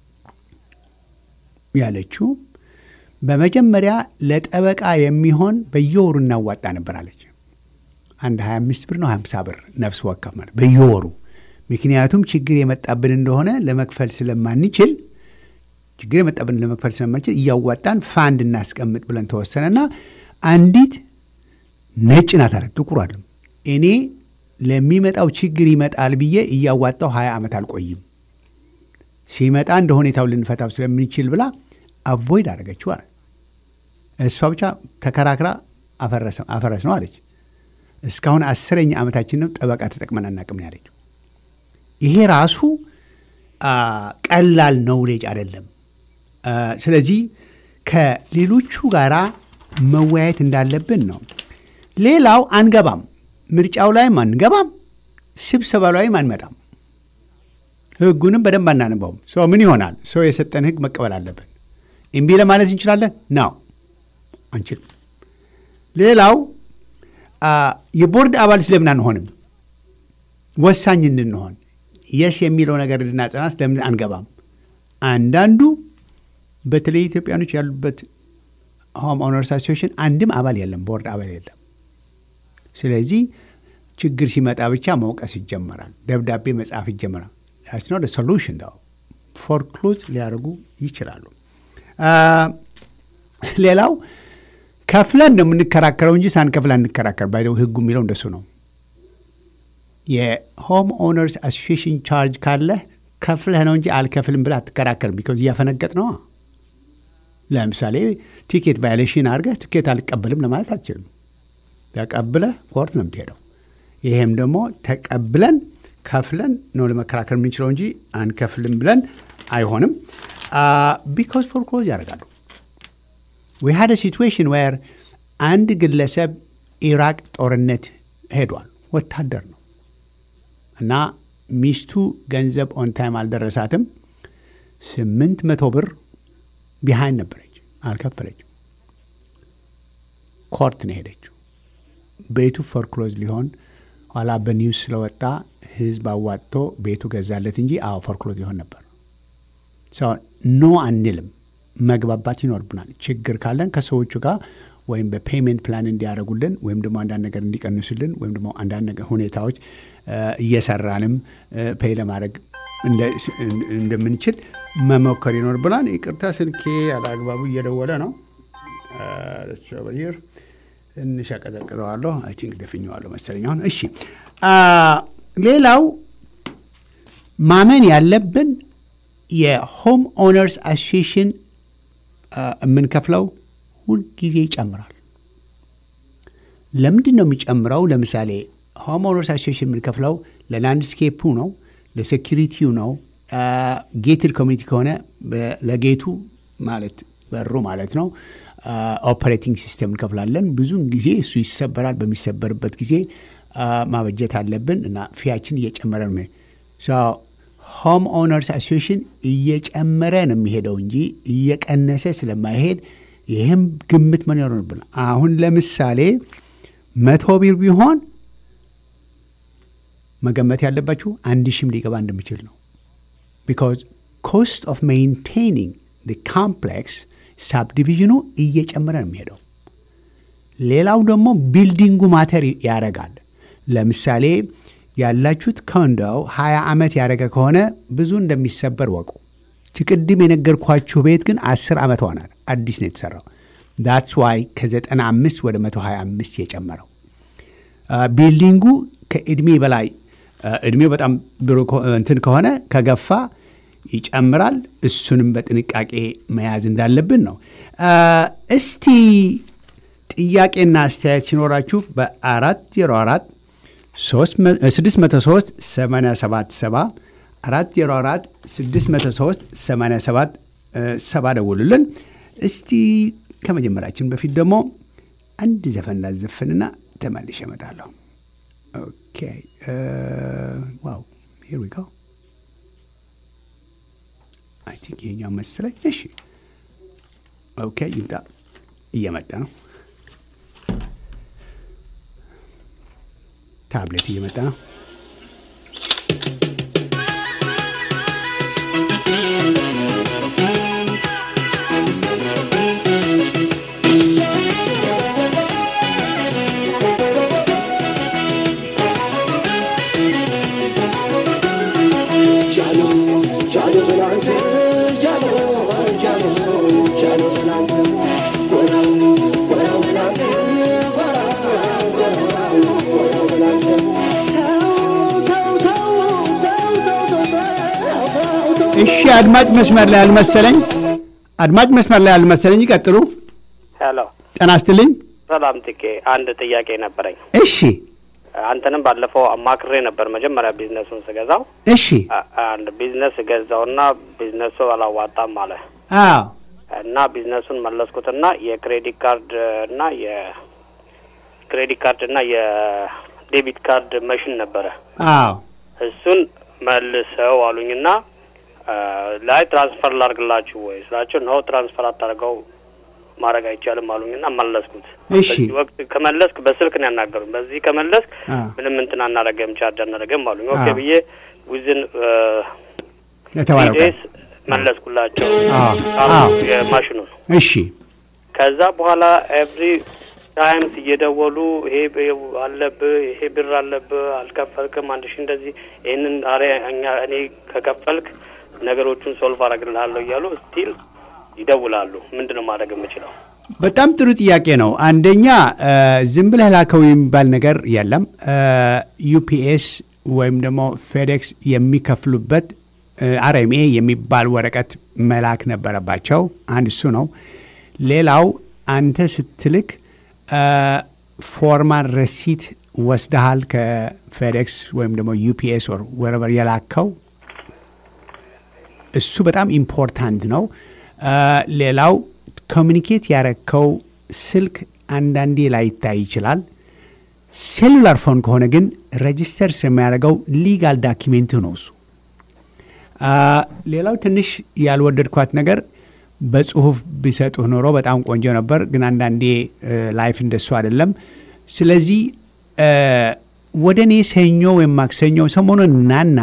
ያለችው በመጀመሪያ ለጠበቃ የሚሆን በየወሩ እናዋጣ ነበር አለች። አንድ ሀያ አምስት ብር ነው ሀምሳ ብር ነፍስ ወከፍ ማለት በየወሩ። ምክንያቱም ችግር የመጣብን እንደሆነ ለመክፈል ስለማንችል ችግር የመጣብን ለመክፈል ስለማንችል እያዋጣን ፋንድ እናስቀምጥ ብለን ተወሰነና አንዲት ነጭ ናት አለ ጥቁር አይደለም። እኔ ለሚመጣው ችግር ይመጣል ብዬ እያዋጣው ሀያ ዓመት አልቆይም፣ ሲመጣ እንደ ሁኔታው ልንፈታው ስለምንችል ብላ አቮይድ አደረገችው አለ። እሷ ብቻ ተከራክራ አፈረስ ነው አለች። እስካሁን አስረኛ ዓመታችን ነው ጠበቃ ተጠቅመን አናቅም ነው ያለችው። ይሄ ራሱ ቀላል ነውሌጅ አይደለም። ስለዚህ ከሌሎቹ ጋራ መወያየት እንዳለብን ነው። ሌላው አንገባም፣ ምርጫው ላይም አንገባም፣ ስብሰባ ላይም አንመጣም። ህጉንም በደንብ አናንበውም። ሰው ምን ይሆናል? ሰው የሰጠን ህግ መቀበል አለብን። እምቢ ለማለት እንችላለን ነው አንችልም። ሌላው የቦርድ አባል ስለምን አንሆንም? ወሳኝ እንድንሆን የስ የሚለው ነገር እንድናጸና ስለምን አንገባም? አንዳንዱ በተለይ ኢትዮጵያኖች ያሉበት ሆም ኦነርስ አሶሲዬሽን አንድም አባል የለም፣ ቦርድ አባል የለም። ስለዚህ ችግር ሲመጣ ብቻ መውቀስ ይጀመራል፣ ደብዳቤ መጻፍ ይጀመራል። that's not a solution though. ፎርክሎዝ ሊያደርጉ ይችላሉ። ሌላው ከፍለን እንደምንከራከረው እንጂ ሳንከፍል አንከራከር ባይደው ህጉ የሚለው እንደሱ ነው። የሆም ኦነርስ አሶሲዬሽን ቻርጅ ካለ ከፍለህ ነው እንጂ አልከፍልም ብለህ አትከራከርም። ቢኮዝ እያፈነገጥ ነው። ለምሳሌ ቲኬት ቫዮሌሽን አድርገህ ቲኬት አልቀበልም ለማለት አትችልም። ተቀብለህ ኮርት ነው የምትሄደው። ይሄም ደግሞ ተቀብለን ከፍለን ነው ለመከራከር የምንችለው እንጂ አንከፍልም ብለን አይሆንም። ቢኮዝ ፎርክሎዝ ያደርጋሉ። we had a situation where አንድ ግለሰብ ኢራቅ ጦርነት ሄዷል፣ ወታደር ነው እና ሚስቱ ገንዘብ ኦን ታይም አልደረሳትም። ስምንት መቶ ብር ቢሃይንድ ነበረች፣ አልከፈለችም። ኮርት ነው ሄደችው። ቤቱ ፎርክሎዝ ሊሆን ኋላ በኒውስ ስለወጣ ህዝብ አዋጥቶ ቤቱ ገዛለት እንጂ አዎ ፎርክሎዝ ሊሆን ነበር። ሰው ኖ አንልም፣ መግባባት ይኖርብናል። ችግር ካለን ከሰዎቹ ጋር ወይም በፔይመንት ፕላን እንዲያደርጉልን ወይም ደግሞ አንዳንድ ነገር እንዲቀንሱልን ወይም ደግሞ አንዳንድ ነገር ሁኔታዎች እየሰራንም ፔይ ለማድረግ እንደምንችል መሞከር ይኖርብናል። ይቅርታ ስልኬ አላግባቡ እየደወለ ነው። ለቸበሪር እንሻ ቀዘቅዘዋለሁ። አይ ቲንክ ደፍኘዋለሁ መሰለኝ አሁን። እሺ ሌላው ማመን ያለብን የሆም ኦነርስ አሶሲዬሽን የምንከፍለው ሁልጊዜ ይጨምራል። ለምንድን ነው የሚጨምረው? ለምሳሌ ሆም ኦነርስ አሶሲዬሽን የምንከፍለው ለላንድስኬፑ ነው፣ ለሴኪሪቲው ነው። ጌትድ ኮሚኒቲ ከሆነ ለጌቱ ማለት በሩ ማለት ነው። ኦፐሬቲንግ ሲስተም እንከፍላለን። ብዙውን ጊዜ እሱ ይሰበራል። በሚሰበርበት ጊዜ ማበጀት አለብን እና ፊያችን እየጨመረ ነው። ሆም ኦነርስ አሶሲዬሽን እየጨመረ ነው የሚሄደው እንጂ እየቀነሰ ስለማይሄድ ይህም ግምት ምን ይኖርብናል። አሁን ለምሳሌ መቶ ቢር ቢሆን መገመት ያለባችሁ አንድ ሺህም ሊገባ እንደሚችል ነው። ቢካዝ ኮስት ኦፍ ሜይንቴኒንግ ዘ ኮምፕሌክስ ሳብዲቪዥኑ እየጨመረ ነው የሚሄደው። ሌላው ደግሞ ቢልዲንጉ ማተር ያደርጋል። ለምሳሌ ያላችሁት ኮንዶው ሀያ ዓመት ያደረገ ከሆነ ብዙ እንደሚሰበር ወቁ። ቅድም የነገርኳችሁ ቤት ግን አስር ዓመት ሆናል፣ አዲስ ነው የተሰራው። ዳትስ ዋይ ከዘጠና አምስት ወደ መቶ ሀያ አምስት የጨመረው። ቢልዲንጉ ከእድሜ በላይ እድሜው በጣም ብሩ እንትን ከሆነ ከገፋ ይጨምራል። እሱንም በጥንቃቄ መያዝ እንዳለብን ነው። እስቲ ጥያቄና አስተያየት ሲኖራችሁ በአራት ዜሮ አራት ስድስት መቶ ሶስት ሰማንያ ሰባት ሰባ አራት ዜሮ አራት ስድስት መቶ ሶስት ሰማንያ ሰባት ሰባ ደውሉልን። እስቲ ከመጀመራችን በፊት ደግሞ አንድ ዘፈን ላዘፍንና ተመልሼ እመጣለሁ። ኦኬ ዋው ሂር ዊ ጎ አይ ቲንክ ይሄኛው መሰለኝ። እሺ ኦኬ ይምጣ፣ እየመጣ ነው። ታብሌት እየመጣ ነው። እሺ አድማጭ መስመር ላይ አልመሰለኝ አድማጭ መስመር ላይ አልመሰለኝ። ይቀጥሉ። ሄሎ ጤና ይስጥልኝ። ሰላም ጥቄ፣ አንድ ጥያቄ ነበረኝ። እሺ አንተንም ባለፈው አማክሬ ነበር መጀመሪያ ቢዝነሱን ስገዛው። እሺ አንድ ቢዝነስ ገዛውና ቢዝነሱ አላዋጣም አለ። አዎ እና ቢዝነሱን መለስኩትና የክሬዲት ካርድ እና የክሬዲት ካርድ እና የዴቢት ካርድ ማሽን ነበረ። አዎ እሱን መልሰው አሉኝና ላይ ትራንስፈር ላርግላችሁ ወይ ስላቸው ነው ትራንስፈር አታርገው ማረግ አይቻልም አሉኝና መለስኩት። በዚህ ወቅት ከመለስክ በስልክ ነው ያናገሩኝ። በዚህ ከመለስክ ምንም እንትን አናረገም ቻርጅ አናረገም አሉኝ። ኦኬ ብዬ ዊዝን ለተዋረቀ መለስኩላቸው። አዎ የማሽኑ። እሺ ከዛ በኋላ ኤቭሪ ታይምስ እየደወሉ ይሄ አለብህ ይሄ ብር አለብህ አልከፈልክም አንድ ሺህ እንደዚህ ይሄንን አሬ እኛ እኔ ከከፈልክ ነገሮቹን ሶልቭ አደርግልሃለሁ እያሉ ስቲል ይደውላሉ። ምንድነው ማድረግ የምችለው? በጣም ጥሩ ጥያቄ ነው። አንደኛ ዝም ብለህ ላከው የሚባል ነገር የለም። ዩፒኤስ ወይም ደግሞ ፌዴክስ የሚከፍሉበት አርኤምኤ የሚባል ወረቀት መላክ ነበረባቸው። አንድ እሱ ነው። ሌላው አንተ ስትልክ ፎርማል ረሲት ወስደሃል ከፌዴክስ ወይም ደግሞ ዩፒኤስ ወር ወረቨር የላከው እሱ በጣም ኢምፖርታንት ነው። ሌላው ኮሚኒኬት ያረከው ስልክ አንዳንዴ ላይታይ ይችላል። ሴሉላር ፎን ከሆነ ግን ሬጂስተር የሚያደርገው ሊጋል ዳኪሜንት ነው እሱ። ሌላው ትንሽ ያልወደድኳት ነገር በጽሁፍ ቢሰጡህ ኖሮ በጣም ቆንጆ ነበር፣ ግን አንዳንዴ ላይፍ እንደሱ አይደለም። ስለዚህ ወደ እኔ ሰኞ ወይም ማክሰኞ ሰሞኑን ናና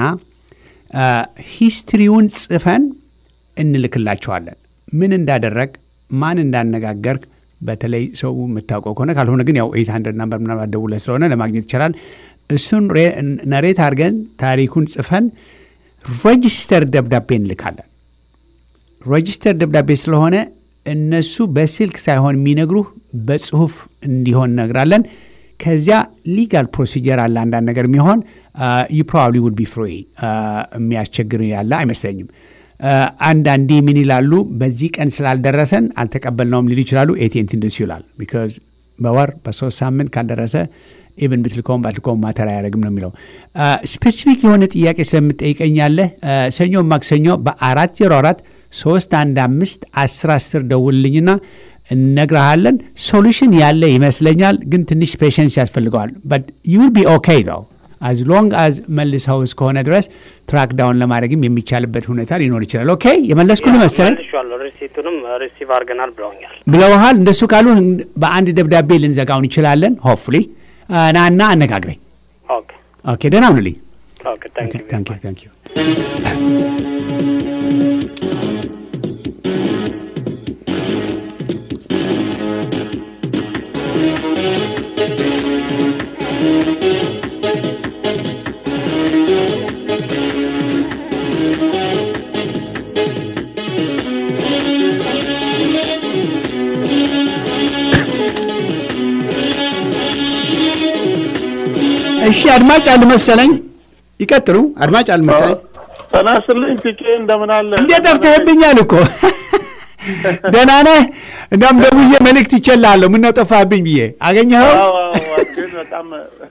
ሂስትሪውን ጽፈን እንልክላቸዋለን። ምን እንዳደረግ ማን እንዳነጋገርክ በተለይ ሰው የምታውቀው ከሆነ ካልሆነ ግን ያው ኤይት ሀንድረድ ናምበር ምናምን ደውለህ ስለሆነ ለማግኘት ይችላል። እሱን ነሬት አድርገን ታሪኩን ጽፈን ሬጂስተር ደብዳቤ እንልካለን። ሬጂስተር ደብዳቤ ስለሆነ እነሱ በስልክ ሳይሆን የሚነግሩህ በጽሁፍ እንዲሆን እነግራለን። ከዚያ ሊጋል ፕሮሲጀር አለ አንዳንድ ነገር የሚሆን ዩ ፕሮባብሊ ውድ ቢ ፍሪ የሚያስቸግር ያለ አይመስለኝም። አንዳንዴ ምን ይላሉ፣ በዚህ ቀን ስላልደረሰን አልተቀበልነውም ሊሉ ይችላሉ። ኤቲኤንቲ እንደሱ ይላል። ቢካዝ በወር በሶስት ሳምንት ካልደረሰ ኢቨን ብትልከውም ባትልከውም ማተር አያደርግም ነው የሚለው። ስፔሲፊክ የሆነ ጥያቄ ስለምጠይቀኛለህ ሰኞ ማክሰኞ በአራት ዜሮ አራት ሶስት አንድ አምስት አስር አስር ደውልልኝና እነግርሃለን። ሶሉሽን ያለ ይመስለኛል፣ ግን ትንሽ ፔሽንስ ያስፈልገዋል። በት ዩ ዊል ቢ ኦኬ though as long as መልሰው እስከሆነ ድረስ ትራክ ዳውን ለማድረግም የሚቻልበት ሁኔታ ሊኖር ይችላል። ኦኬ የመለስኩልህ መሰለኝ። ሪሲቱንም ሪሲቭ አድርገናል ብለውኛል ብለውሃል። እንደሱ ካሉ በአንድ ደብዳቤ ልንዘጋውን እንችላለን። ሆፕፉሊ ናና አነጋግረኝ። ኦኬ ኦኬ ደህና ሁንልኝ። ኦኬ ታንክ ዩ ታንክ ዩ ታንክ ዩ። እሺ አድማጭ አልመሰለኝ። ይቀጥሉ። አድማጭ አልመሰለኝ። ተናስልኝ ትኬ እንደምን አለ? እንዴት ጠፍተህብኛል እኮ። ደህና ነህ? እንደውም ደውዬ መልእክት ይቸላለሁ። ምን ነው ጠፋህብኝ ብዬ አገኘኸው? አዎ አዎ፣ ግን በጣም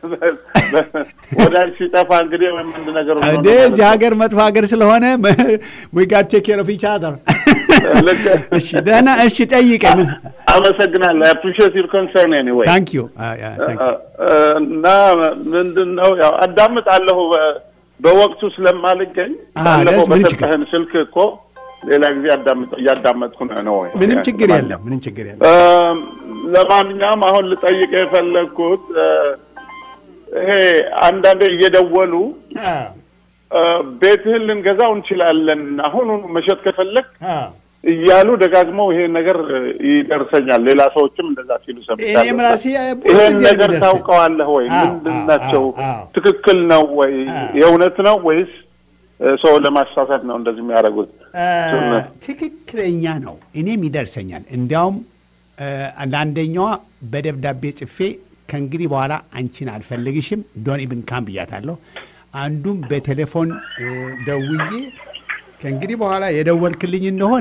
ወዳጅ ሲጠፋ እንግዲህ ምን ነገር ነው እንዴ? እዚህ ሀገር መጥፎ ሀገር ስለሆነ we got to take care of each other እሺ ደህና እሺ ጠይቀኝ አመሰግናለሁ I appreciate your concern anyway thank you thank you እና ምንድነው ያው አዳምጣለሁ በወቅቱ ስለማልገኝ ባለፈው በተፈህን ስልክ እኮ ሌላ ጊዜ አዳምጥ ያዳምጥኩ ነው ወይ ምንም ችግር የለም ምንም ችግር የለም ለማንኛውም አሁን ልጠይቅ የፈለኩት ይሄ አንዳንዴ እየደወሉ ቤትህን ልንገዛው እንችላለን አሁን መሸጥ ከፈለክ እያሉ ደጋግመው ይሄ ነገር ይደርሰኛል ሌላ ሰዎችም እንደዛ ሲሉ ሰምቻለሁ እኔም ራሴ ይሄ ነገር ታውቀዋለህ ወይ ምንድነው ትክክል ነው ወይ የእውነት ነው ወይስ ሰው ለማሳሳት ነው እንደዚህ የሚያደርጉት ትክክለኛ ነው እኔም ይደርሰኛል እንዲያውም አንዳንደኛዋ በደብዳቤ ጽፌ ከእንግዲህ በኋላ አንቺን አልፈልግሽም ዶንት ኢቭን ካም ብያታለሁ አንዱም በቴሌፎን ደውዬ ከእንግዲህ በኋላ የደወልክልኝ እንደሆነ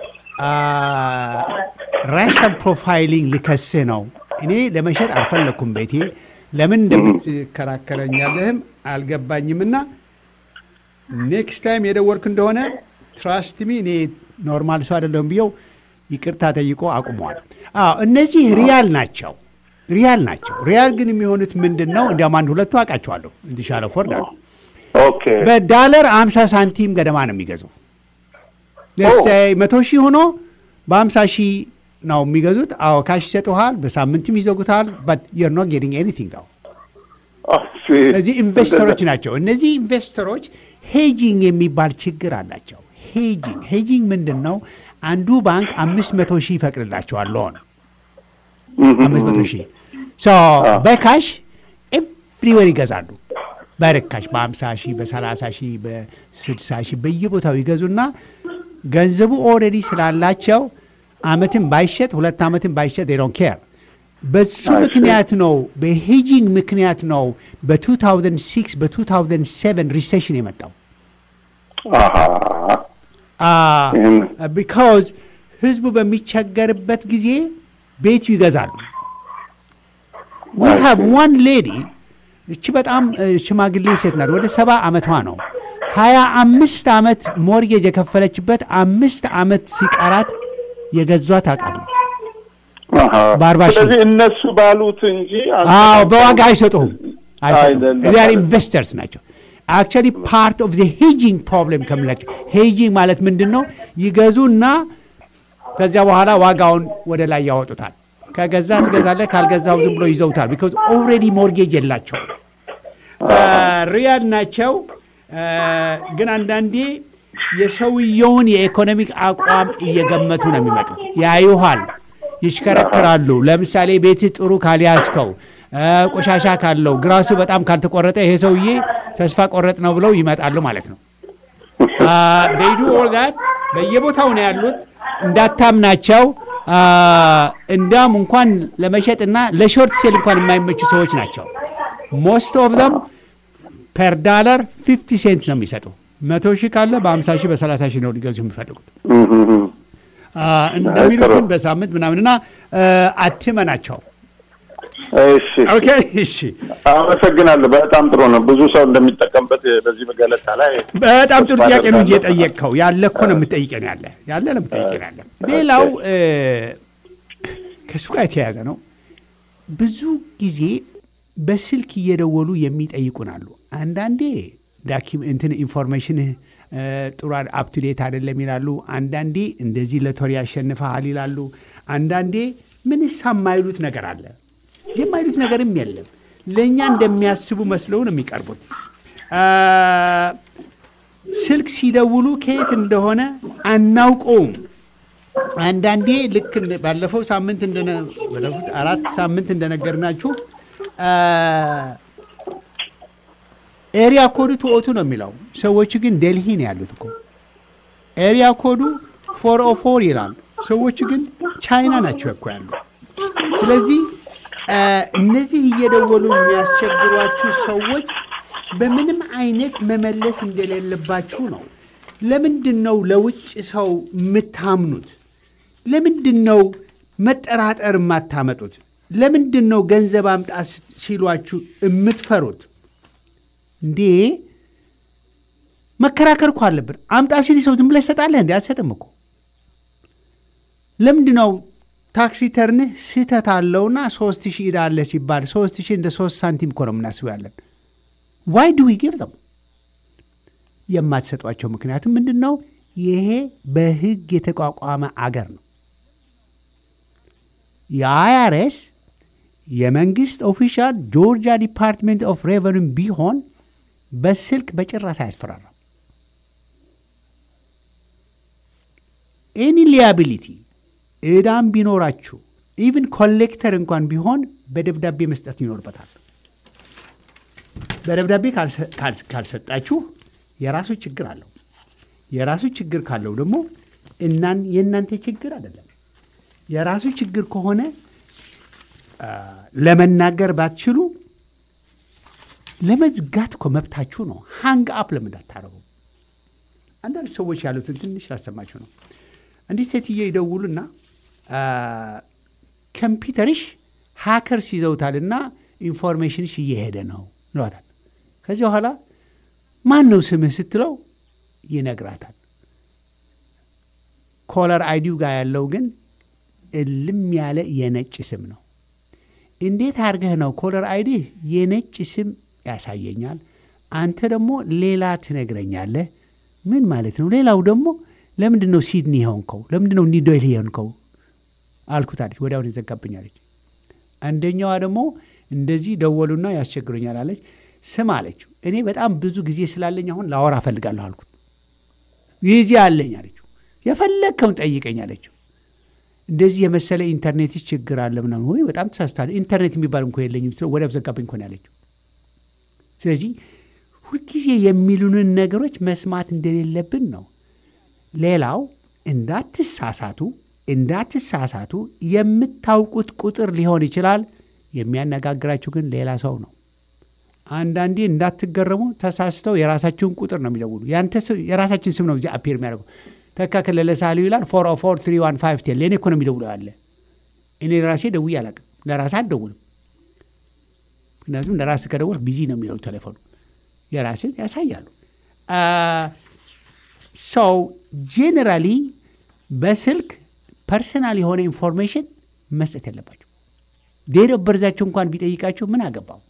ራሻል ፕሮፋይሊንግ ልከስህ ነው እኔ ለመሸጥ አልፈለኩም ቤቴ ለምን እንደምትከራከረኛለህም አልገባኝምና ኔክስት ታይም የደወልክ እንደሆነ ትራስት ሚ እኔ ኖርማል ሰው አይደለም ቢየው ይቅርታ ጠይቆ አቁመዋል አዎ እነዚህ ሪያል ናቸው ሪያል ናቸው ሪያል ግን የሚሆኑት ምንድነው እንዲያም አንድ ሁለቱ አቃቸዋለሁ እንዲሻለ ፎርዳ ኦኬ በዳለር ሃምሳ ሳንቲም ገደማ ነው የሚገዛው ለሰይ መቶ ሺህ ሆኖ በ50 ሺህ ነው የሚገዙት አዎ ካሽ ይሰጡሃል በሳምንትም ይዘጉታል but you're not getting anything though እዚህ ኢንቨስተሮች ናቸው እነዚህ ኢንቨስተሮች ሄጂንግ የሚባል ችግር አላቸው ሄጂንግ ሄጂንግ ምንድነው አንዱ ባንክ አምስት መቶ ሺህ ይፈቅድላቸዋል ሎን አምስት መቶ ሺህ ሶ በካሽ ኤቭሪዌር ይገዛሉ በርካሽ በ50 ሺህ በ30 ሺህ በ60 ሺህ በየቦታው ይገዙና ገንዘቡ ኦልሬዲ ስላላቸው አመትን ባይሸጥ ሁለት አመትን ባይሸጥ they don't care በሱ ምክንያት ነው በሄጂንግ ምክንያት ነው በ2006 በ2007 ሪሴሽን የመጣው አሃ because ህዝቡ በሚቸገርበት ጊዜ ቤት ይገዛሉ we have one lady እቺ በጣም ሽማግሌ ሴት ናት ወደ ሰባ አመቷ ነው ሀያ አምስት አመት ሞርጌጅ የከፈለችበት አምስት አመት ሲቀራት የገዟት አቃሉ አሃ ስለዚህ እነሱ ባሉት እንጂ አዎ በዋጋ አይሰጡም አይደለም they are investors ናቸው actually part of the hedging problem ከምላቸው hedging ማለት ምንድነው ይገዙና ከዚያ በኋላ ዋጋውን ወደ ላይ ያወጡታል ከገዛ ትገዛለህ ካልገዛው ዝም ብሎ ይዘውታል because already mortgage የላቸው ሪያል ናቸው ግን አንዳንዴ የሰውየውን የኢኮኖሚክ አቋም እየገመቱ ነው የሚመጡት ያዩሃል ይሽከረከራሉ ለምሳሌ ቤት ጥሩ ካልያስከው ቆሻሻ ካለው ግራሱ በጣም ካልተቆረጠ ይሄ ሰውዬ ተስፋ ቆረጥ ነው ብለው ይመጣሉ ማለት ነው they do all that በየቦታው ነው ያሉት እንዳታምናቸው እንዳም እንኳን ለመሸጥና ለሾርት ሴል እንኳን የማይመቹ ሰዎች ናቸው most of them per dollar fifty cents ነው የሚሰጡ መቶ ሺህ ካለ በ50 ሺህ በ30 ሺህ ነው ሊገዙ የሚፈልጉት እንደሚሉት በሳምንት ምናምንና አትመናቸው እሺ ኦኬ እሺ አመሰግናለሁ በጣም ጥሩ ነው ብዙ ሰው እንደሚጠቀምበት በዚህ በገለታ ላይ በጣም ጥሩ ጥያቄ ነው እየጠየቅከው ያለ እኮ ነው የምትጠይቀን ያለ ያለ ነው የምትጠይቀን ያለ ሌላው ከሱ ጋር የተያያዘ ነው ብዙ ጊዜ በስልክ እየደወሉ የሚጠይቁናሉ አንዳንዴ ዳኪመንት ኢንፎርሜሽን ጥሩ አፕቱዴት አይደለም ይላሉ አንዳንዴ እንደዚህ ለቶሪ ያሸንፋል ይላሉ አንዳንዴ ምን ሰማይሉት ነገር አለ የማይሉት ነገርም የለም ለኛ እንደሚያስቡ መስለው ነው የሚቀርቡት ስልክ ሲደውሉ ከየት እንደሆነ አናውቀውም አንዳንዴ ልክ ባለፈው ሳምንት እንደነ ባለፉት አራት ሳምንት እንደነገርናችሁ ኤሪያ ኮዱ ተወቱ ነው የሚለው ሰዎች ግን ዴልሂ ነው ያሉት እኮ ኤሪያ ኮዱ four oh four ይላል ሰዎች ግን ቻይና ናቸው እኮ ያሉት ስለዚህ እነዚህ እየደወሉ የሚያስቸግሯችሁ ሰዎች በምንም አይነት መመለስ እንደሌለባችሁ ነው ለምንድነው ለውጭ ሰው የምታምኑት ለምንድነው መጠራጠር የማታመጡት ለምንድነው ገንዘብ አምጣ ሲሏችሁ የምትፈሩት እንዴ መከራከር እኮ አለብን አምጣ ሲል ሰው ዝም ብለህ ሰጣለህ እንዴ አትሰጥም እኮ ለምንድነው ታክስ ሪተርን ስህተት አለውና ሶስት ሺህ ዕዳ አለ ሲባል ሶስት ሺህ እንደ ሶስት ሳንቲም እኮ ነው የምናስበው ያለን? ዋይ ዱ ዊ ጊቭ ዘም? የማትሰጧቸው ምክንያቱም ምንድን ነው? ይሄ በህግ የተቋቋመ አገር ነው። የአይአርኤስ የመንግስት ኦፊሻል ጆርጂያ ዲፓርትሜንት ኦፍ ሬቨኒው ቢሆን በስልክ በጭራሽ አያስፈራራም። ኤኒ ሊያቢሊቲ ዕዳም ቢኖራችሁ ኢቭን ኮሌክተር እንኳን ቢሆን በደብዳቤ መስጠት ይኖርበታል። በደብዳቤ ካልሰጣችሁ የራሱ ችግር አለው። የራሱ ችግር ካለው ደግሞ እናን የእናንተ ችግር አይደለም። የራሱ ችግር ከሆነ ለመናገር ባትችሉ ለመዝጋት እኮ መብታችሁ ነው። ሃንግ አፕ ለምን አታረጉ? አንዳንድ ሰዎች ያሉትን ትንሽ ላሰማችሁ ነው። እንዲህ ሴትዬ ይደውሉና ኮምፒውተርሽ ሃከርስ ይዘውታልና ኢንፎርሜሽንሽ እየሄደ ነው ይሏታል። ከዚህ በኋላ ማን ነው ስምህ ስትለው ይነግራታል። ኮለር አይዲው ጋር ያለው ግን እልም ያለ የነጭ ስም ነው። እንዴት አድርገህ ነው ኮለር አይዲ የነጭ ስም ያሳየኛል፣ አንተ ደግሞ ሌላ ትነግረኛለህ? ምን ማለት ነው? ሌላው ደግሞ ለምንድን ነው ሲድኒ ሆንከው? ለምንድን ነው ኒውዴልሂ ሆንከው አልኩት አለች። ወዲያውኑ ይዘጋብኛለች። አንደኛዋ ደግሞ እንደዚህ ደወሉና ያስቸግሩኛል አለች። ስም አለች እኔ በጣም ብዙ ጊዜ ስላለኝ አሁን ላወራ እፈልጋለሁ አልኩት። ጊዜ አለኝ አለችው። የፈለግከውን ጠይቀኝ አለችው። እንደዚህ የመሰለ ኢንተርኔት ችግር አለ ምናምን። ወይ በጣም ተሳስታለች፣ ኢንተርኔት የሚባል እንኳን የለኝም ስለው ወዲያው ዘጋብኝ እኮ ነው ያለችው። ስለዚህ ሁልጊዜ የሚሉንን ነገሮች መስማት እንደሌለብን ነው። ሌላው እንዳትሳሳቱ እንዳትሳሳቱ የምታውቁት ቁጥር ሊሆን ይችላል፣ የሚያነጋግራችሁ ግን ሌላ ሰው ነው። አንዳንዴ እንዳትገረሙ ተሳስተው የራሳችሁን ቁጥር ነው የሚደውሉ። ያንተ የራሳችን ስም ነው እዚህ አፒር የሚያደርገው። ተካ ከለለ ሳሊው ይላል ፎር ኦ ፎር ትሪ ዋን ፋይቭ ቴን ለኔ እኮ ነው የሚደውለው ያለ። እኔ ራሴ ደውዬ አላውቅም። ለራሴ አልደውልም። ምክንያቱም ለራሴ ከደወልክ ቢዚ ነው የሚለው ቴሌፎኑ። የራሴን ያሳያሉ። ሰው ጄኔራሊ በስልክ ፐርሰናል የሆነ ኢንፎርሜሽን መስጠት የለባቸው። ዴት ኦፍ በርዛቸው እንኳን ቢጠይቃቸው ምን አገባው?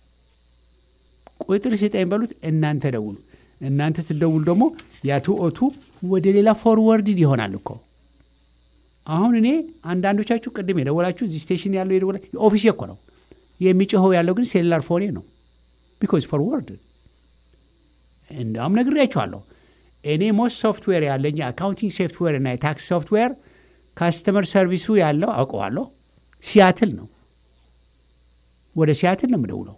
ቁጥር ስጠኝ በሉት፣ እናንተ ደውሉ። እናንተ ስትደውሉ ደግሞ ያቱ ኦቱ ወደ ሌላ ፎርወርድ ይሆናል እኮ። አሁን እኔ አንዳንዶቻችሁ ቅድም የደወላችሁ እዚህ ስቴሽን ያለው የደወላችሁ ኦፊስ እኮ ነው የሚጮኸው ያለው፣ ግን ሴሉላር ፎኔ ነው። ቢኮዝ ፎርወርድ እንዳውም ነግሬያችኋለሁ። እኔ ሞስት ሶፍትዌር ያለኝ የአካውንቲንግ ሶፍትዌር እና የታክስ ሶፍትዌር ካስተመር ሰርቪሱ ያለው አውቀዋለሁ ሲያትል ነው። ወደ ሲያትል ነው የምደውለው።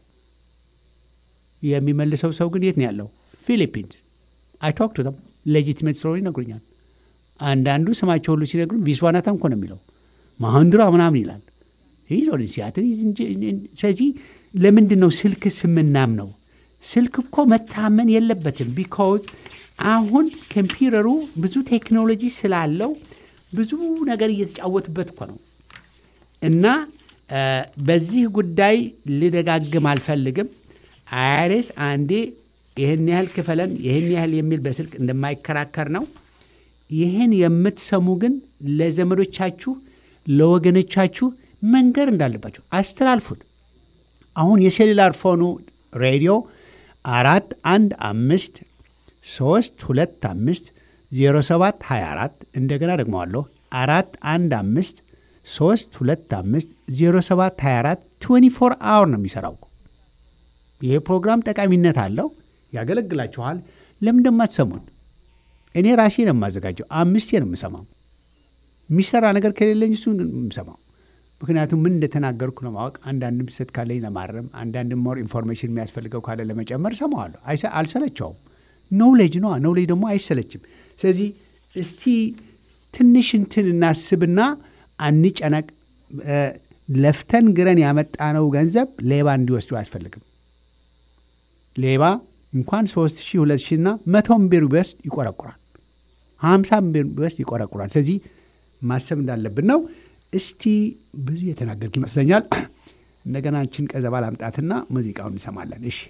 የሚመልሰው ሰው ግን የት ነው ያለው? ፊሊፒንስ። አይ ቶክ ቱ ደም ሌጂቲሜት ስለሆነ ይነግሩኛል። አንዳንዱ ስማቸው ሁሉ ሲነግሩ ቪስዋናታ እንኳ ነው የሚለው፣ ማሃንድራ ምናምን ይላል። ይህ ወደ ሲያትል። ስለዚህ ለምንድን ነው ስልክ ስምናም ነው? ስልክ እኮ መታመን የለበትም። ቢካውዝ አሁን ኮምፒውተሩ ብዙ ቴክኖሎጂ ስላለው ብዙ ነገር እየተጫወቱበት እኮ ነው። እና በዚህ ጉዳይ ልደጋግም አልፈልግም። አይአርኤስ አንዴ ይህን ያህል ክፈለን ይህን ያህል የሚል በስልክ እንደማይከራከር ነው። ይህን የምትሰሙ ግን ለዘመዶቻችሁ ለወገኖቻችሁ መንገር እንዳለባቸው አስተላልፉት። አሁን የሴሉላር ፎኑ ሬዲዮ አራት አንድ አምስት ሶስት ሁለት አምስት ዜሮ ሰባት ሀያ አራት እንደገና ደግመዋለሁ አራት አንድ አምስት ሶስት ሁለት አምስት ዜሮ ሰባት ሀያ አራት ትዌንቲ ፎር አወር ነው የሚሰራው። ይሄ ፕሮግራም ጠቃሚነት አለው፣ ያገለግላችኋል። ለምን እንደማትሰሙን? እኔ ራሴ ነው የማዘጋጀው። አምስቴ ነው የምሰማው። የሚሰራ ነገር ከሌለኝ እሱ የምሰማው። ምክንያቱም ምን እንደተናገርኩ ለማወቅ፣ አንዳንድም ስህተት ካለኝ ለማረም፣ አንዳንድም ሞር ኢንፎርሜሽን የሚያስፈልገው ካለ ለመጨመር ሰማዋለሁ። አልሰለቸውም። ኖውሌጅ ነዋ። ኖውሌጅ ደግሞ አይሰለችም። ስለዚህ እስቲ ትንሽ እንትን እናስብና አንጨነቅ። ለፍተን ግረን ያመጣነው ገንዘብ ሌባ እንዲወስዱ አያስፈልግም። ሌባ እንኳን ሶስት ሺህ ሁለት ሺህ እና መቶም ብር ቢወስድ ይቆረቁራል፣ ሀምሳም ብር ቢወስድ ይቆረቁራል። ስለዚህ ማሰብ እንዳለብን ነው። እስቲ ብዙ የተናገርክ ይመስለኛል። እንደገና አንቺን ቀዘባ ላምጣትና ሙዚቃውን እንሰማለን። እሺ፣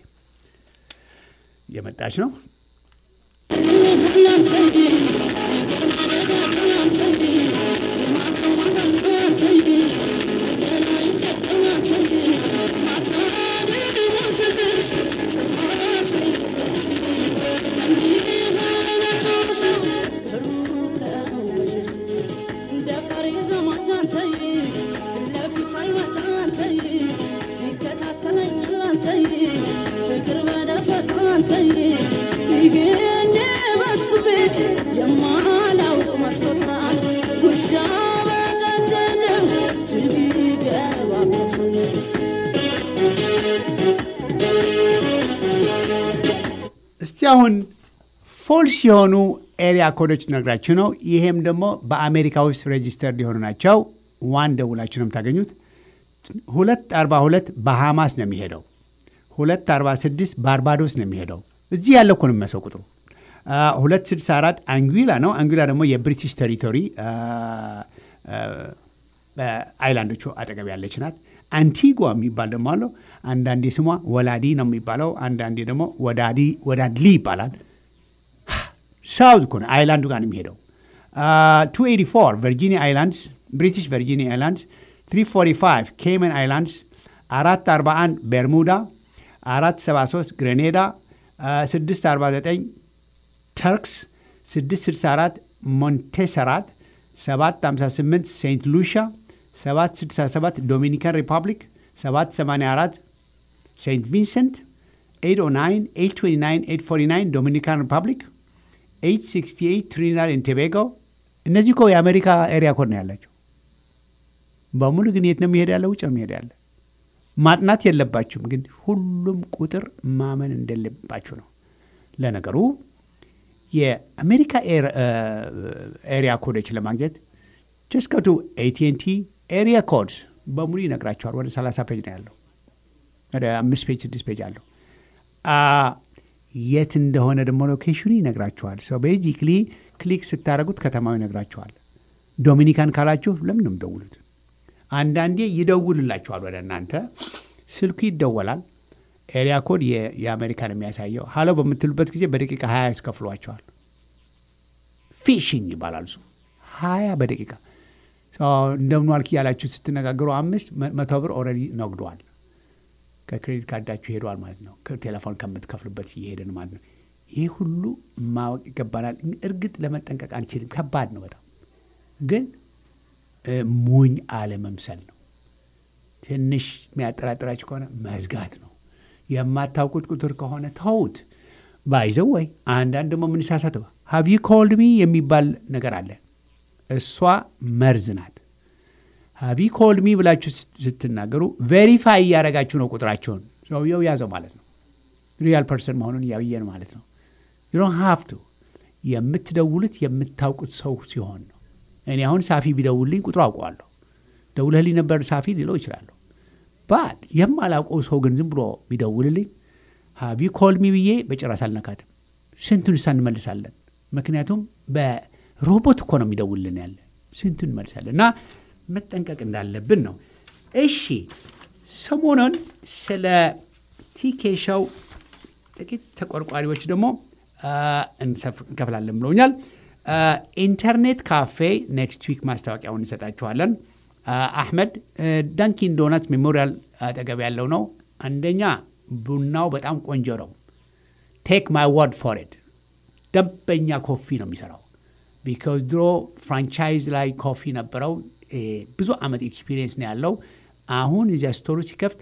የመጣች ነው። እስቲ አሁን ፎልስ የሆኑ ኤሪያ ኮዶች ነግራችሁ ነው። ይሄም ደግሞ በአሜሪካ ውስጥ ሬጂስተር ሊሆኑ ናቸው። ዋን ደውላችሁ ነው የምታገኙት። ሁለት አርባ ሁለት ባሃማስ ነው የሚሄደው። ሁለት አርባ ስድስት ባርባዶስ ነው የሚሄደው። እዚህ ያለ እኮ ነው የሚመስለው ቁጥሩ። ሁለት ስድሳ አራት አንጉላ ነው። አንጉላ ደግሞ የብሪቲሽ ቴሪቶሪ በአይላንዶቹ አጠገብ ያለች ናት። አንቲጓ የሚባል ደግሞ አለው። አንዳንዴ ስሟ ወላዲ ነው የሚባለው፣ አንዳንዴ ደግሞ ወዳዲ ወዳድሊ ይባላል። ሳውዝ እኮ ነው አይላንዱ ጋር ነው የሚሄደው። ቱ ኤይቲ ፎር ቨርጂኒያ አይላንድስ ብሪቲሽ ቨርጂኒያ አይላንድስ፣ ትሪ ፎርቲ ፋይቭ ኬመን አይላንድስ፣ አራት አርባ አንድ ቤርሙዳ፣ አራት ሰባ ሶስት ግሬኔዳ፣ ስድስት አርባ ዘጠኝ ተርክስ፣ ስድስት ስልሳ አራት ሞንቴሰራት፣ ሰባት ሃምሳ ስምንት ሴንት ሉሻ፣ ሰባት ስልሳ ሰባት ዶሚኒካን ሪፐብሊክ፣ ሰባት ሰማንያ አራት ሴንት ቪንሰንት፣ ኤይት ኦ ናይን ኤይት ትዌንቲ ናይን ኤይት ፎርቲ ናይን ዶሚኒካን ሪፐብሊክ፣ ኤይት ሲክስቲ ኤይት ትሪኒዳድ ኤንድ ቶባጎ። እነዚህ እኮ የአሜሪካ ኤሪያ ኮድ ነው ያላቸው በሙሉ። ግን የት ነው የሚሄድ ያለ? ውጭ ነው የሚሄድ ያለ። ማጥናት የለባችሁም፣ ግን ሁሉም ቁጥር ማመን እንደሌለባችሁ ነው። ለነገሩ የአሜሪካ ኤሪያ ኮዶች ለማግኘት ጀስት ጎ ቱ ኤቲኤንቲ ኤሪያ ኮድስ በሙሉ ይነግራቸዋል። ወደ ሰላሳ ፔጅ ነው ያለው፣ ወደ አምስት ፔጅ ስድስት ፔጅ አለው። የት እንደሆነ ደግሞ ሎኬሽኑ ይነግራቸዋል። ሰው ቤዚክሊ ክሊክ ስታደረጉት ከተማው ይነግራቸዋል። ዶሚኒካን ካላችሁ ለምን ነው የምደውሉት? አንዳንዴ ይደውልላችኋል ወደ እናንተ፣ ስልኩ ይደወላል። ኤሪያ ኮድ የአሜሪካን የሚያሳየው ሀሎ በምትሉበት ጊዜ በደቂቃ ሀያ ያስከፍሏቸዋል። ፊሽንግ ይባላል እሱ። ሀያ በደቂቃ እንደምን ዋልክ እያላችሁ ስትነጋገሩ አምስት መቶ ብር ኦልሬዲ ነግዷል። ከክሬዲት ካርዳችሁ ሄዷል ማለት ነው። ቴሌፎን ከምትከፍሉበት እየሄደን ማለት ነው። ይህ ሁሉ ማወቅ ይገባናል። እርግጥ ለመጠንቀቅ አንችልም፣ ከባድ ነው በጣም ግን ሞኝ አለመምሰል ነው። ትንሽ የሚያጠራጥራችሁ ከሆነ መዝጋት ነው። የማታውቁት ቁጥር ከሆነ ተውት። ባይዘው ወይ አንዳንድ ደግሞ ምንሳሳተው ሃቭ ዩ ኮልድ ሚ የሚባል ነገር አለ። እሷ መርዝ ናት። ሃቭ ዩ ኮልድ ሚ ብላችሁ ስትናገሩ ቬሪፋይ እያደረጋችሁ ነው ቁጥራቸውን። ሰውየው ያዘው ማለት ነው። ሪያል ፐርሰን መሆኑን ያውየን ማለት ነው። ዩ ዶንት ሃቭ ቱ። የምትደውሉት የምታውቁት ሰው ሲሆን ነው። እኔ አሁን ሳፊ ቢደውልልኝ ቁጥሩ አውቀዋለሁ። ደውለህልኝ ነበር ሳፊ ሊለው ይችላለሁ። ባድ የማላውቀው ሰው ግን ዝም ብሎ ቢደውልልኝ ሃቭ ዩ ኮልድ ሚ ብዬ በጭራሽ አልነካትም። ስንቱን እንመልሳለን። ምክንያቱም በሮቦት እኮ ነው የሚደውልን ያለ። ስንቱን እንመልሳለን እና መጠንቀቅ እንዳለብን ነው። እሺ ሰሞኑን ስለ ቲኬ ሾው ጥቂት ተቆርቋሪዎች ደግሞ እንከፍላለን ብለውኛል። ኢንተርኔት ካፌ ኔክስት ዊክ ማስታወቂያውን እንሰጣችኋለን። አሕመድ ዳንኪን ዶናት ሜሞሪያል አጠገብ ያለው ነው። አንደኛ ቡናው በጣም ቆንጆ ነው። ቴክ ማይ ወርድ ፎር ኢት። ደንበኛ ኮፊ ነው የሚሰራው። ቢካዝ ድሮ ፍራንቻይዝ ላይ ኮፊ ነበረው። ብዙ አመት ኤክስፒሪየንስ ነው ያለው። አሁን እዚያ ስቶሩ ሲከፍት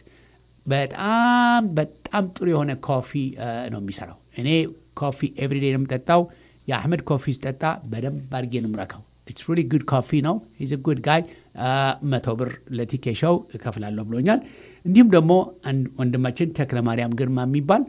በጣም በጣም ጥሩ የሆነ ኮፊ ነው የሚሰራው። እኔ ኮፊ ኤቭሪዴይ ነው የምጠጣው። የአሕመድ ኮፊ ስጠጣ በደንብ አድርጌ ነው የምረካው። ኢትስ ሪሊ ጉድ ኮፊ ነው። ኢዝ ጉድ ጋይ። መቶ ብር ለቲኬ ሾው እከፍላለሁ ብሎኛል። እንዲሁም ደግሞ አንድ ወንድማችን ተክለ ማርያም ግርማ የሚባል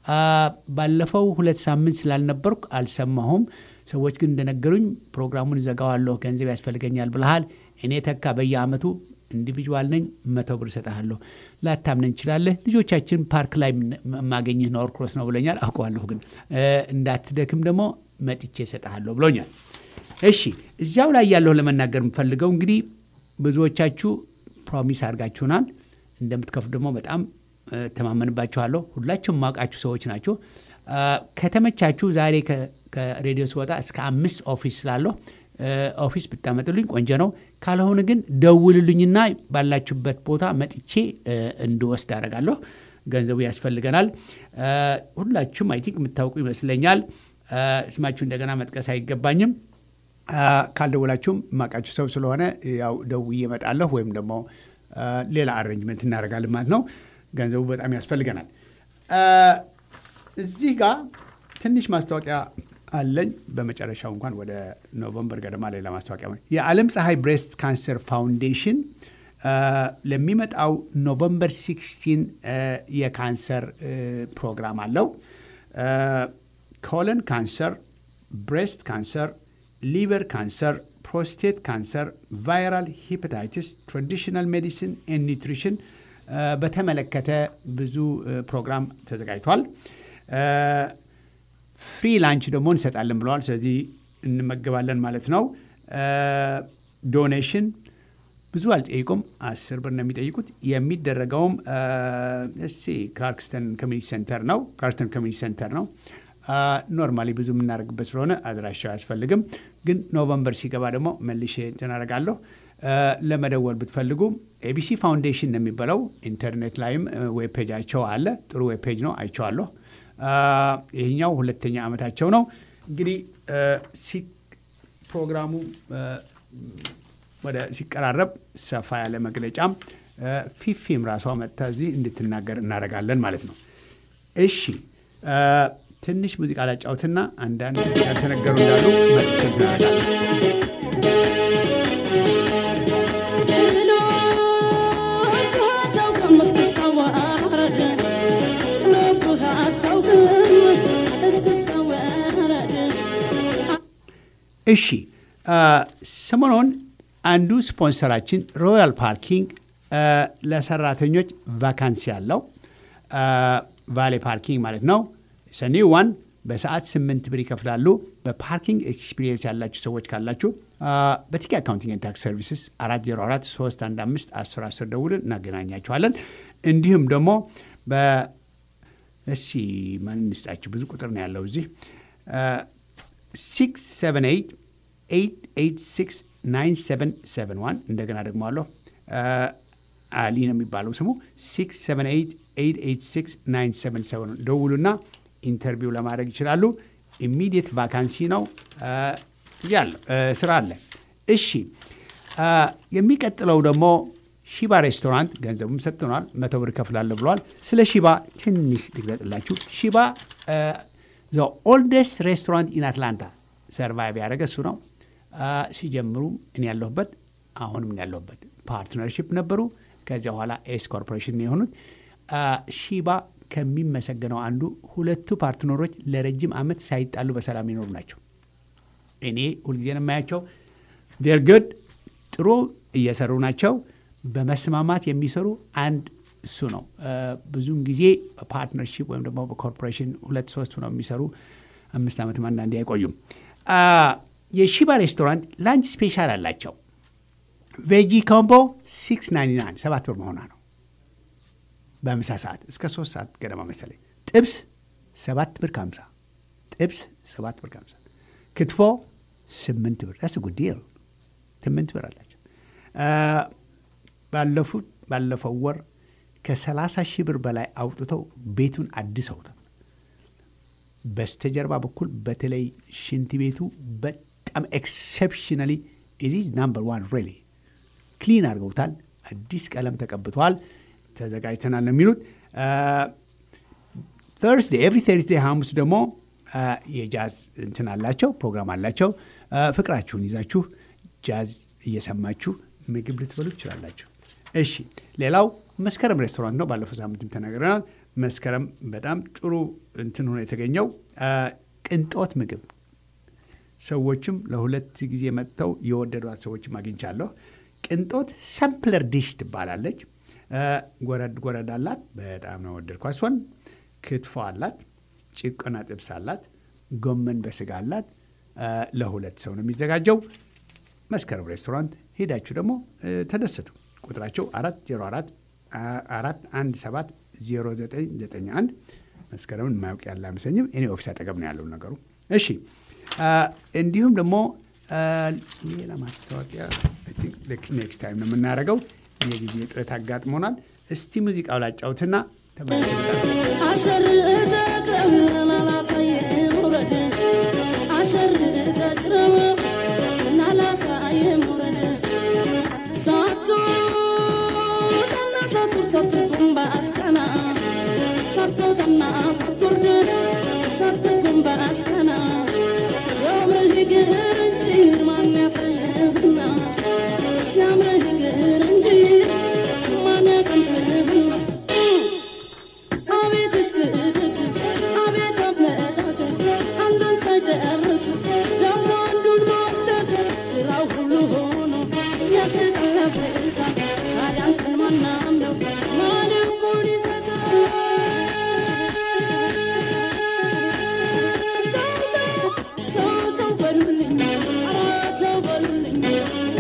ባለፈው ሁለት ሳምንት ስላልነበርኩ አልሰማሁም። ሰዎች ግን እንደነገሩኝ ፕሮግራሙን እዘጋዋለሁ ገንዘብ ያስፈልገኛል ብለሃል። እኔ ተካ በየአመቱ ኢንዲቪጁዋል ነኝ፣ መቶ ብር እሰጥሃለሁ። ላታምነኝ እንችላለህ። ልጆቻችን ፓርክ ላይ ማገኝህ ኖር ክሮስ ነው ብለኛል። አውቀዋለሁ ግን እንዳትደክም ደግሞ መጥቼ እሰጥሃለሁ ብሎኛል። እሺ እዚያው ላይ ያለው ለመናገር የምፈልገው እንግዲህ ብዙዎቻችሁ ፕሮሚስ አድርጋችሁናል እንደምትከፍሉ ደግሞ በጣም ተማመንባችኋለሁ። ሁላችሁም ማውቃችሁ ሰዎች ናቸው። ከተመቻችሁ ዛሬ ከሬዲዮ ስወጣ እስከ አምስት ኦፊስ ስላለሁ ኦፊስ ብታመጡልኝ ቆንጆ ነው። ካልሆነ ግን ደውሉልኝና ባላችሁበት ቦታ መጥቼ እንድወስድ አደርጋለሁ። ገንዘቡ ያስፈልገናል። ሁላችሁም አይ ቲንክ የምታውቁ ይመስለኛል። ስማችሁ እንደገና መጥቀስ አይገባኝም። ካልደውላችሁም ማቃችሁ ሰው ስለሆነ ያው ደውዬ እመጣለሁ ወይም ደግሞ ሌላ አሬንጅመንት እናደርጋለን ማለት ነው። ገንዘቡ በጣም ያስፈልገናል። እዚህ ጋር ትንሽ ማስታወቂያ አለኝ። በመጨረሻው እንኳን ወደ ኖቨምበር ገደማ ሌላ ማስታወቂያ ነው። የዓለም ፀሐይ ብሬስት ካንሰር ፋውንዴሽን ለሚመጣው ኖቨምበር ሲክስቲን የካንሰር ፕሮግራም አለው። ኮለን ካንሰር፣ ብሬስት ካንሰር፣ ሊቨር ካንሰር፣ ፕሮስቴት ካንሰር፣ ቫይራል ሂፓታይቲስ፣ ትራዲሽናል ሜዲሲን ኤንድ ኒውትሪሽን በተመለከተ ብዙ ፕሮግራም ተዘጋጅቷል። ፍሪ ላንች ደግሞ እንሰጣለን ብለዋል። ስለዚህ እንመገባለን ማለት ነው። ዶኔሽን ብዙ አልጠይቁም፣ አስር ብር ነው የሚጠይቁት። የሚደረገውም እስቲ ክላርክስተን ኮሚኒቲ ሴንተር ነው። ክላርክስተን ኮሚኒቲ ሴንተር ነው። ኖርማሊ ብዙ የምናደርግበት ስለሆነ አድራሻው አያስፈልግም። ግን ኖቨምበር ሲገባ ደግሞ መልሼ እናደርጋለሁ። ለመደወል ብትፈልጉ ኤቢሲ ፋውንዴሽን ነው የሚባለው። ኢንተርኔት ላይም ዌብ ፔጃቸው አለ። ጥሩ ዌብ ፔጅ ነው፣ አይቼዋለሁ። ይህኛው ሁለተኛ ዓመታቸው ነው። እንግዲህ ፕሮግራሙ ወደ ሲቀራረብ ሰፋ ያለ መግለጫም ፊፊም ራሷ መጥታ እዚህ እንድትናገር እናደርጋለን ማለት ነው። እሺ ትንሽ ሙዚቃ ላጫውትና አንዳንድ ያልተነገሩ እንዳሉ መልስ እናደርጋለን። እሺ ሰሞኑን አንዱ ስፖንሰራችን ሮያል ፓርኪንግ ለሰራተኞች ቫካንሲ ያለው ቫሌ ፓርኪንግ ማለት ነው። ሰኒው ዋን በሰዓት ስምንት ብር ይከፍላሉ። በፓርኪንግ ኤክስፒሪየንስ ያላችሁ ሰዎች ካላችሁ በቲኬ አካውንቲንግ ኤንድ ታክስ ሰርቪስስ አራት ዜሮ አራት ሶስት አንድ አምስት አስር አስር ደውልን እናገናኛችኋለን። እንዲሁም ደግሞ በእሲ ማን እንስጣችሁ ብዙ ቁጥር ነው ያለው እዚህ ሲክስ ሰቨን ኤይት ኤይት ኤይት ሲክስ ናይን ሰቨን ሰቨን ዋን እንደገና ደግሞ አለሁ አሊ ነው የሚባለው ስሙ ሲክስ ሰቨን ኤይት ኤይት ኤይት ሲክስ ናይን ሰቨን ሰቨን ደውሉና ኢንተርቪው ለማድረግ ይችላሉ። ኢሚዲየት ቫካንሲ ነው ያለ ስራ አለ። እሺ የሚቀጥለው ደግሞ ሺባ ሬስቶራንት ገንዘቡም ሰጥተናል፣ መቶ ብር ከፍላለሁ ብለዋል። ስለ ሺባ ትንሽ ልግለጽላችሁ። ሺባ ዘ ኦልደስት ሬስቶራንት ኢን አትላንታ ሰርቫይቭ ያደረገ እሱ ነው። ሲጀምሩ እኔ ያለሁበት አሁንም እኔ ያለሁበት ፓርትነርሺፕ ነበሩ። ከዚያ በኋላ ኤስ ኮርፖሬሽን ነው የሆኑት። ሺባ ከሚመሰገነው አንዱ ሁለቱ ፓርትነሮች ለረጅም ዓመት ሳይጣሉ በሰላም ይኖሩ ናቸው። እኔ ሁልጊዜ ነው የማያቸው። ዴር ጉድ ጥሩ እየሰሩ ናቸው። በመስማማት የሚሰሩ አንድ እሱ ነው። ብዙውን ጊዜ በፓርትነርሺፕ ወይም ደግሞ በኮርፖሬሽን ሁለት ሶስት ነው የሚሰሩ። አምስት ዓመትም አንዳንዴ አይቆዩም። የሺባ ሬስቶራንት ላንች ስፔሻል አላቸው። ቬጂ ኮምቦ ሲክስ ናይንቲ ናይን ሰባት ብር መሆኗ ነው። በምሳ ሰዓት እስከ ሶስት ሰዓት ገደማ መሰለኝ። ጥብስ ሰባት ብር ከሀምሳ ጥብስ ሰባት ብር ከሀምሳ ክትፎ ስምንት ብር ስ ጉዳይ ነው። ስምንት ብር አላቸው። ባለፉት ባለፈው ወር ከሰላሳ ሺህ ብር በላይ አውጥተው ቤቱን አድሰውታል። በስተጀርባ በኩል በተለይ ሽንት ቤቱ በጣም ኤክሰፕሽናሊ ኢት ኢዝ ናምበር ዋን ሪሊ ክሊን አድርገውታል። አዲስ ቀለም ተቀብተዋል። ተዘጋጅተናል ነው የሚሉት። ተርስዴ ኤቭሪ ተርስዴ ሐሙስ ደግሞ የጃዝ እንትን አላቸው ፕሮግራም አላቸው። ፍቅራችሁን ይዛችሁ ጃዝ እየሰማችሁ ምግብ ልትበሉ ትችላላችሁ። እሺ ሌላው መስከረም ሬስቶራንት ነው። ባለፈው ሳምንትም ተናግረናል። መስከረም በጣም ጥሩ እንትን ሆኖ የተገኘው ቅንጦት ምግብ ሰዎችም ለሁለት ጊዜ መጥተው የወደዷት ሰዎችም አግኝቻለሁ። ቅንጦት ሰምፕለር ዲሽ ትባላለች። ጎረድ ጎረድ አላት። በጣም ነው ወደድኳት። እሷን ክትፎ አላት፣ ጭቆና ጥብስ አላት፣ ጎመን በስጋ አላት። ለሁለት ሰው ነው የሚዘጋጀው። መስከረም ሬስቶራንት ሄዳችሁ ደግሞ ተደሰቱ። ቁጥራቸው አራት ዜሮ አራት አራት አንድ ሰባት ዜሮ ዘጠኝ ዘጠኝ አንድ መስከረምን የማያውቅ ያለ አይመስለኝም። እኔ ኦፊስ አጠገብ ነው ያለው ነገሩ። እሺ እንዲሁም ደግሞ ሌላ ማስታወቂያ ኔክስት ታይም ነው የምናደርገው። የጊዜ እጥረት አጋጥሞናል። እስቲ ሙዚቃው ላጫውትና I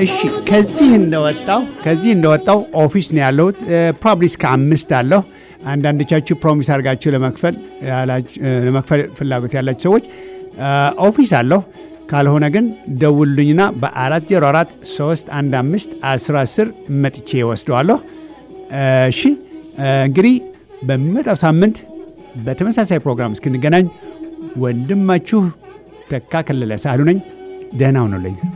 እሺ ከዚህ እንደወጣው ከዚህ እንደወጣው ኦፊስ ነው ያለው ፕሮባብሊ እስከ አምስት አለው አንዳንዶቻችሁ ፕሮሚስ አድርጋችሁ ለመክፈል ለመክፈል ፍላጎት ያላችሁ ሰዎች ኦፊስ አለው ካልሆነ ግን ደውሉኝና በአራት ዜሮ አራት ሶስት አንድ አምስት አስር አስር መጥቼ ወስደዋለሁ እሺ እንግዲህ በሚመጣው ሳምንት በተመሳሳይ ፕሮግራም እስክንገናኝ ወንድማችሁ ተካ ከለለ ሳሉ ነኝ ደህና ሁኑልኝ